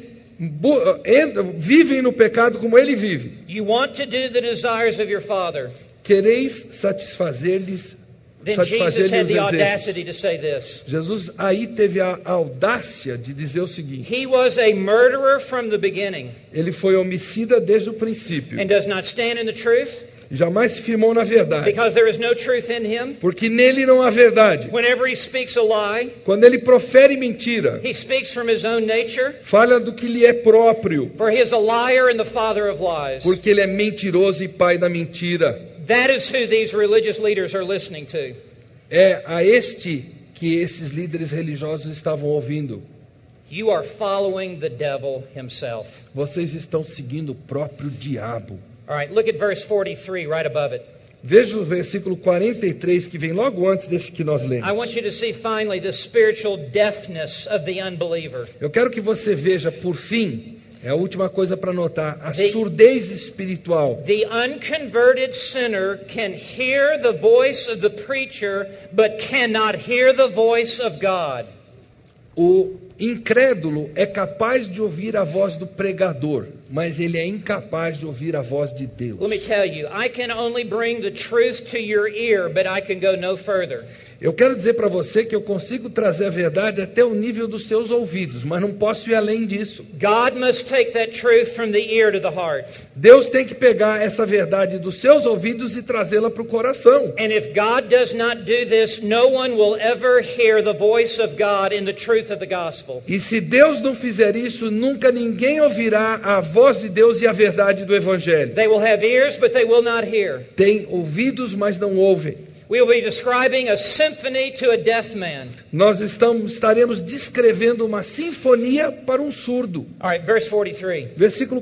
vivem no pecado como ele vive. You want to do the desires of your father. Quereis satisfazer-lhes Then Jesus had os the desejos. audacity to say this. Jesus aí teve a audácia de dizer o seguinte: He was a murderer from the beginning ele foi homicida desde o princípio. and does not stand in the truth Jamais se firmou na verdade. because there is no truth in him. Porque nele não há verdade. Whenever he speaks a lie, Quando ele profere mentira, he speaks from his own nature, fala do que lhe é próprio. for he is a liar and the father of lies. Porque ele é mentiroso e pai da mentira. That is who these religious leaders are listening to. É a este que esses líderes religiosos estavam ouvindo. You are following the devil himself. Vocês estão seguindo o próprio diabo. All right, look at verse 43 right above it. Veja o versículo 43 que vem logo antes desse que nós lemos. I want you to see finally the spiritual deafness of the unbeliever. Eu quero que você veja, por fim, é a última coisa para notar, a surdez espiritual. The unconverted sinner can hear the voice of the preacher, but cannot hear the voice of God. O incrédulo é capaz de ouvir a voz do pregador, mas ele é incapaz de ouvir a voz de Deus. Let me tell you, I can only bring the truth to your ear, but I can go no further. Eu quero dizer para você que eu consigo trazer a verdade até o nível dos seus ouvidos, mas não posso ir além disso. God must take that truth from the ear to the heart. Deus tem que pegar essa verdade dos seus ouvidos e trazê-la para o coração. And if God does not do this, no one will ever hear the voice of God in the truth of the gospel. E se Deus não fizer isso, nunca ninguém ouvirá a voz de Deus e a verdade do Evangelho. They will have ears, but they will not hear. Tem ouvidos, mas não ouvem. We will be describing a symphony to a deaf man. Nós estaremos descrevendo uma sinfonia para um surdo. All right, verse 43. Versículo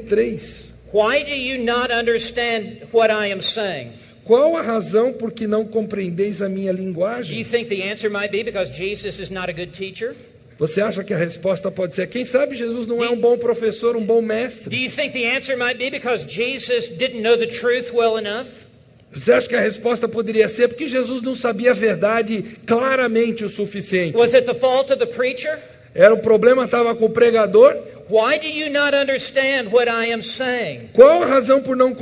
43. Why do you not understand what I am saying? Qual a razão por que não compreendeis a minha Do you linguagem? think the answer might be because Jesus is not a good teacher? Você acha que a resposta pode ser: quem sabe Jesus não é um bom professor, um bom Do mestre? you think the answer might be because Jesus didn't know the truth well enough? Você acha que a resposta poderia ser porque Jesus não sabia a verdade claramente o suficiente? Was it the fault of the preacher? O problema estava com o pregador? Why do you not understand what I am saying? Qual a razão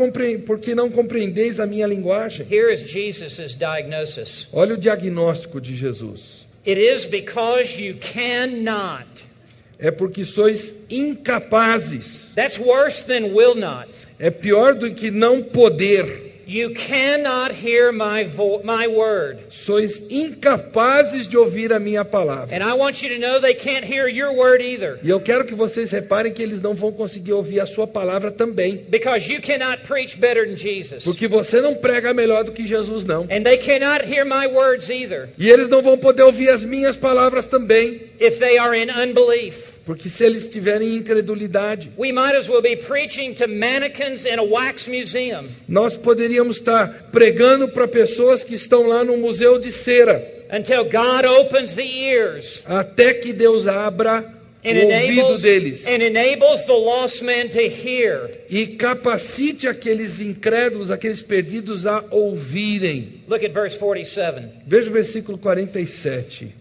por que não compreendeis a minha linguagem? Here is Jesus' diagnosis. Olha o diagnóstico de Jesus. It is because you cannot. É porque sois incapazes. That's worse than will not. É pior do que não poder. You cannot hear my word. Sois incapazes de ouvir a minha palavra. And I want you to know they can't hear your word either. E eu quero que vocês reparem que eles não vão conseguir ouvir a sua palavra também. Because you cannot preach better than Jesus. Porque você não prega melhor do que Jesus, não. And they cannot hear my words either. E eles não vão poder ouvir as minhas palavras também. If they are in unbelief. Porque se eles tiverem incredulidade, We might as well be preaching to mannequins in a wax museum. nós poderíamos estar pregando para pessoas que estão lá no museu de cera, Until God opens the ears até que Deus abra and o ouvido deles enables the lost man to hear. e capacite aqueles incrédulos, aqueles perdidos a ouvirem. Look at verse 47. Veja o versículo 47.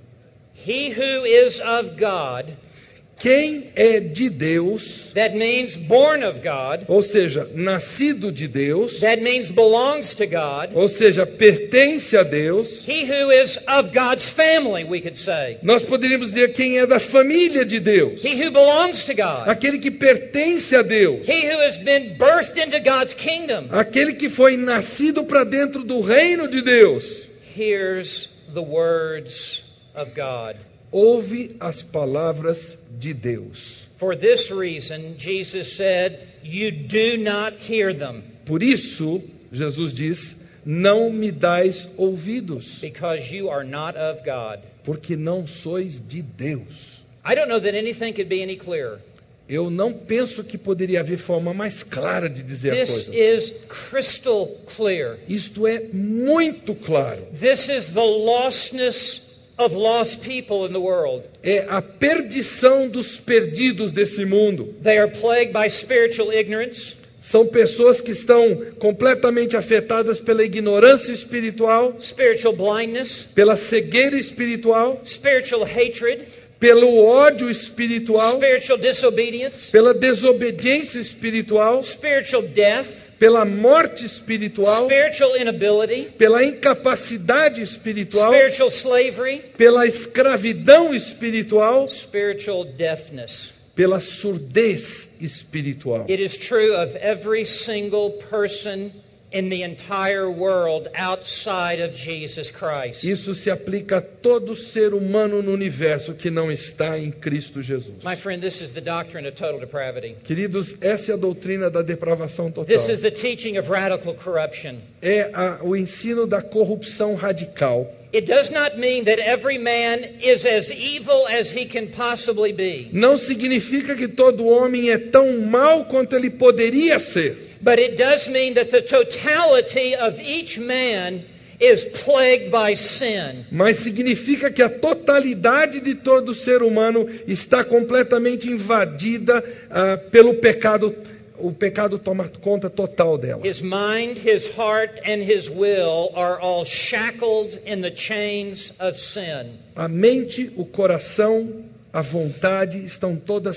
He who is of God, Quem é de Deus, that means born of God, ou seja, nascido de Deus, that means belongs to God. ou seja, pertence a Deus. He who is of God's family, we could say. Nós poderíamos dizer quem é da família de Deus, He who belongs to God. aquele que pertence a Deus, He who has been birthed into God's kingdom aquele que foi nascido para dentro do reino de Deus, hears the words of God. ouve as palavras de Deus. For this reason, Jesus said, you do not hear them, Por isso, Jesus diz: não me dais ouvidos, because you are not of God. porque não sois de Deus. I don't know that anything could be any clearer. Eu não penso que poderia haver forma mais clara de dizer a This coisa. is crystal clear. Isto é muito claro. This is the lostness of lost people in the world. É a perdição dos perdidos desse mundo. They are plagued by spiritual ignorance. São pessoas que estão completamente afetadas pela ignorância espiritual, Spiritual blindness, pela cegueira espiritual, spiritual hatred, pelo ódio espiritual, spiritual disobedience, pela desobediência espiritual, spiritual death, pela morte espiritual, spiritual inability, pela incapacidade espiritual, spiritual slavery, pela escravidão espiritual, spiritual deafness. pela surdez espiritual. It is true of every single person in the entire world outside of Jesus Christ. Isso se aplica a todo ser humano no universo que não está em Cristo Jesus. My friend, this is the doctrine of total depravity. Queridos, essa é a doutrina da depravação total. This is the teaching of radical corruption. É o ensino da corrupção radical. It does not mean that every man is as evil as he can possibly be. Não significa que todo homem é tão mau quanto ele poderia ser. But it does mean that the totality of each man is plagued by sin. Mas significa que a totalidade de todo ser humano está completamente invadida pelo pecado. O pecado toma conta total dela. His mind, his heart, and his will are all shackled in the chains of sin. A mente, o coração, a vontade estão todas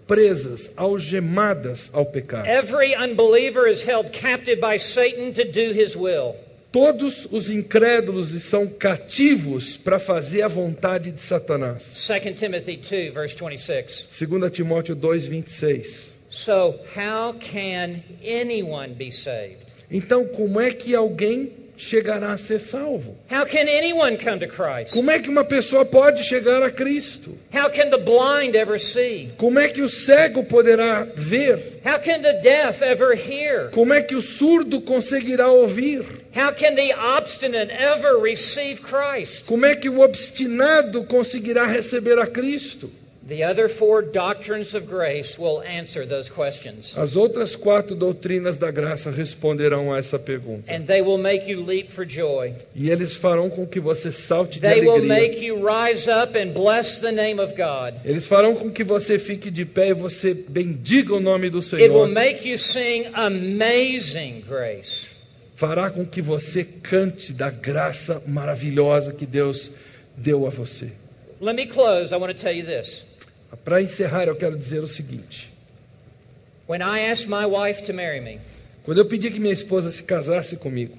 presas, algemadas ao pecado. Every unbeliever is held captive by Satan to do his will. Todos os incrédulos são cativos para fazer a vontade de Satanás. 2 Timothy 2, verse 26. 2 Timóteo 2:26. So, how can anyone be saved? Então, como é que alguém chegará a ser salvo? How can anyone come to Christ? Como é que uma pessoa pode chegar a Cristo? How can the blind ever see? Como é que o cego poderá ver? How can the deaf ever hear? Como é que o surdo conseguirá ouvir? How can the obstinate ever receive Christ? Como é que o obstinado conseguirá receber a Cristo? The other 4 doctrines of grace will answer those questions. As outras 4 doutrinas da graça responderão a essa pergunta. And they will make you leap for joy. E eles farão com que você salte de They will alegria. make you rise up and bless the name of God. Eles farão com que você fique de pé e você bendiga o nome do It will Senhor. make you sing Amazing Grace. Fará com que você cante da graça maravilhosa que Deus deu a você. Let me close. I want to tell you this. Para encerrar, eu quero dizer o seguinte. When I asked my wife to marry me, Quando eu pedi que minha esposa se casasse comigo,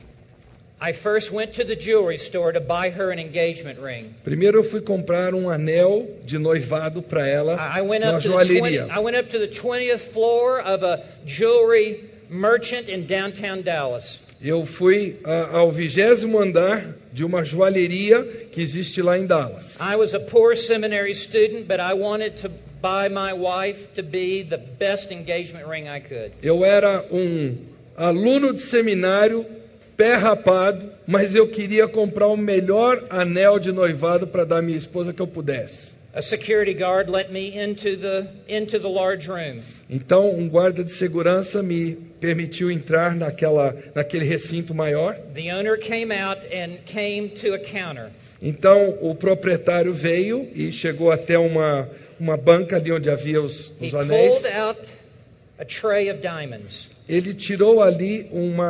I first went to the jewelry store to buy her an engagement ring. primeiro eu fui comprar um anel de noivado para ela I went na up to joalheria. I went up to the 20th floor of a jewelry merchant in downtown Dallas. Eu fui ao 20º andar de uma joalheria que existe lá em Dallas. I was a poor seminary student, but I wanted to buy my wife to be the best engagement ring I could. Eu era um aluno de seminário, pé rapado, mas eu queria comprar o melhor anel de noivado para dar à minha esposa que eu pudesse. A security guard let me into the large room. Então, um guarda de segurança me permitiu entrar naquele recinto maior. The owner came out and came to a counter. Então, o proprietário veio e chegou até uma banca ali onde havia os He anéis. pulled out a tray of diamonds. Ele tirou ali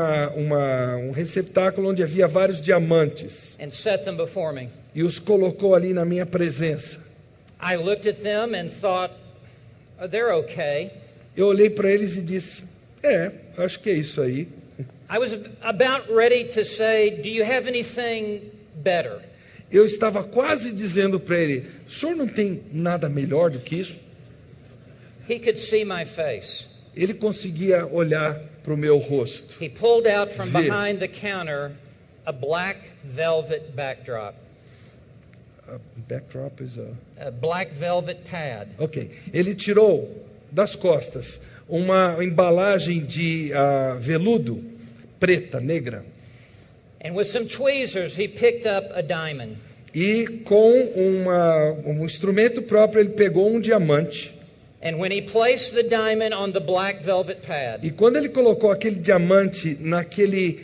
um receptáculo onde havia vários diamantes And set them before me. e os colocou ali na minha presença. I looked at them and thought, oh, they're okay. Eu olhei para eles e disse, acho que é isso aí. I was about ready to say, do you have anything better? Eu estava quase dizendo para ele, o senhor não tem nada melhor do que isso? He could see my face. Ele conseguia olhar para o meu rosto. He pulled out from Ver. behind the counter a black velvet backdrop, Backdrop is a black velvet pad. Ok. Ele tirou das costas uma embalagem de veludo preta, negra. And with some tweezers, he picked up a diamond. E com um instrumento próprio ele pegou um diamante. And when he placed the diamond on the black velvet pad, E quando ele colocou aquele diamante naquele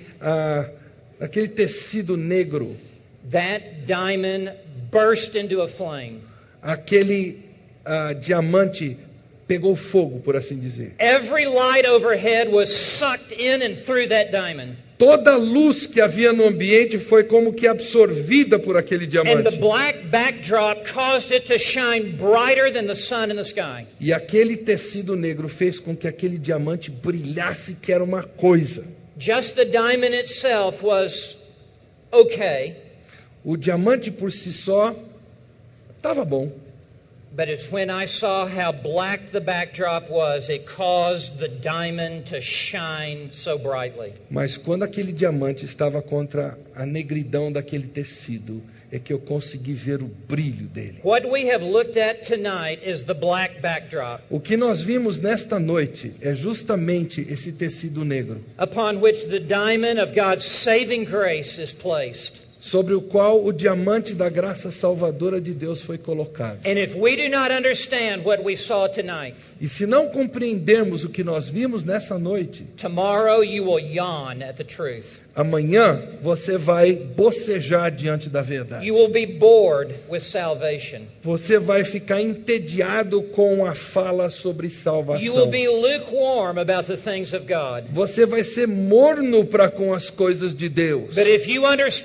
tecido negro, that diamond burst into a flame. aquele diamante pegou fogo, por assim dizer. Every light overhead was sucked in and through that diamond. Toda a luz que havia no ambiente foi como que absorvida por aquele And the diamante. black backdrop caused it to shine brighter than the sun in the sky. E aquele tecido negro fez com que aquele diamante brilhasse, que era uma coisa. Just the diamond itself was okay, O diamante por si só estava bom. but it's when I saw how black the backdrop was, it caused the diamond to shine so brightly. Mas quando aquele diamante estava contra a negridão daquele tecido, é que eu consegui ver o brilho dele. What we have looked at tonight is the black backdrop O que nós vimos nesta noite é justamente esse tecido negro, upon which the diamond of God's saving grace is placed. sobre o qual o diamante da graça salvadora de Deus foi colocado. And if we do not understand what we saw tonight, E se não compreendermos o que nós vimos nessa noite, tomorrow you will yawn at the truth. amanhã você vai bocejar diante da verdade. You will be bored with salvation. Você vai ficar entediado com a fala sobre You will salvação. be lukewarm about the things of God. Você vai ser morno para com as coisas de Deus. But if you understand the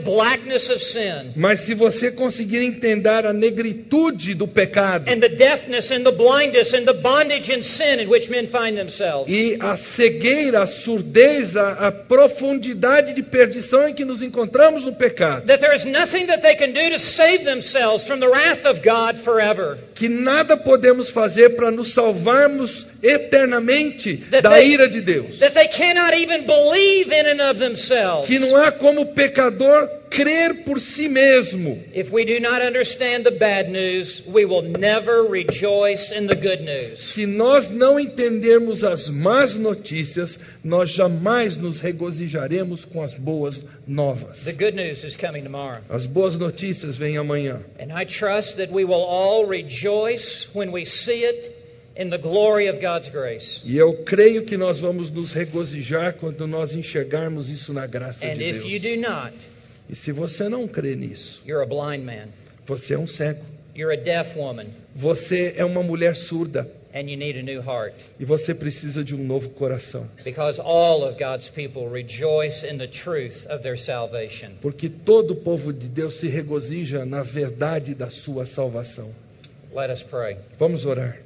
blackness of sin, Mas se você conseguir entender a negritude do pecado and the deafness and the blindness and the bondage and sin in which men find themselves, e a cegueira, a surdez, a profundidade de perdição em que nos encontramos no pecado, that there is nothing that they can do to save themselves from the wrath of God forever, que nada podemos fazer para nos salvarmos eternamente That da they- ira de Deus. that they cannot even believe in and of themselves. Que não há como o pecador crer por si mesmo. If we do not understand the bad news, we will never rejoice in the good news. Se nós não entendermos as más notícias, nós jamais nos regozijaremos com as boas novas. The good news is coming tomorrow. As boas notícias vêm amanhã. And I trust that we will all rejoice when we see it in the glory of God's grace. E eu creio que nós vamos nos regozijar quando nós enxergarmos isso na graça And de if you Deus. do not, E se você não crê nisso, you're a blind man. você é um cego. You're a deaf woman. Você é uma mulher surda. And you need a new heart. E você precisa de um novo coração. Because all of God's people rejoice in the truth of their salvation. Porque todo o povo de Deus se regozija na verdade da sua salvação. Let us pray. Vamos orar.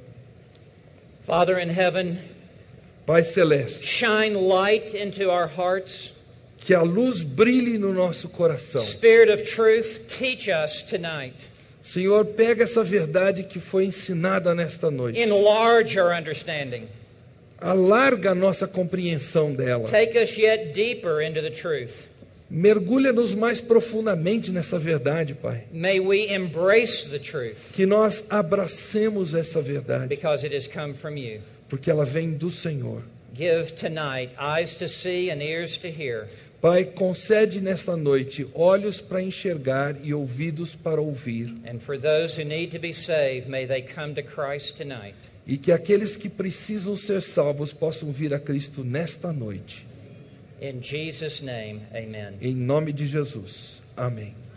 Father in heaven, Pai Celeste, shine light into our hearts. que a luz brilhe no nosso coração. Spirit of truth, teach us tonight. Senhor, pega essa verdade que foi ensinada nesta noite. Enlarge our understanding. Alarga a nossa compreensão dela. Take us yet deeper into the truth. Mergulha-nos mais profundamente nessa verdade, Pai. May we embrace the truth Que nós abracemos essa verdade, because it has come from you. porque ela vem do Senhor. Give tonight eyes to see and ears to hear. Pai, concede nesta noite olhos para enxergar e ouvidos para ouvir. And for those who need to be saved, may they come to Christ tonight. E que aqueles que precisam ser salvos possam vir a Cristo nesta noite. In Jesus' name, amen. Em nome de Jesus. Amém.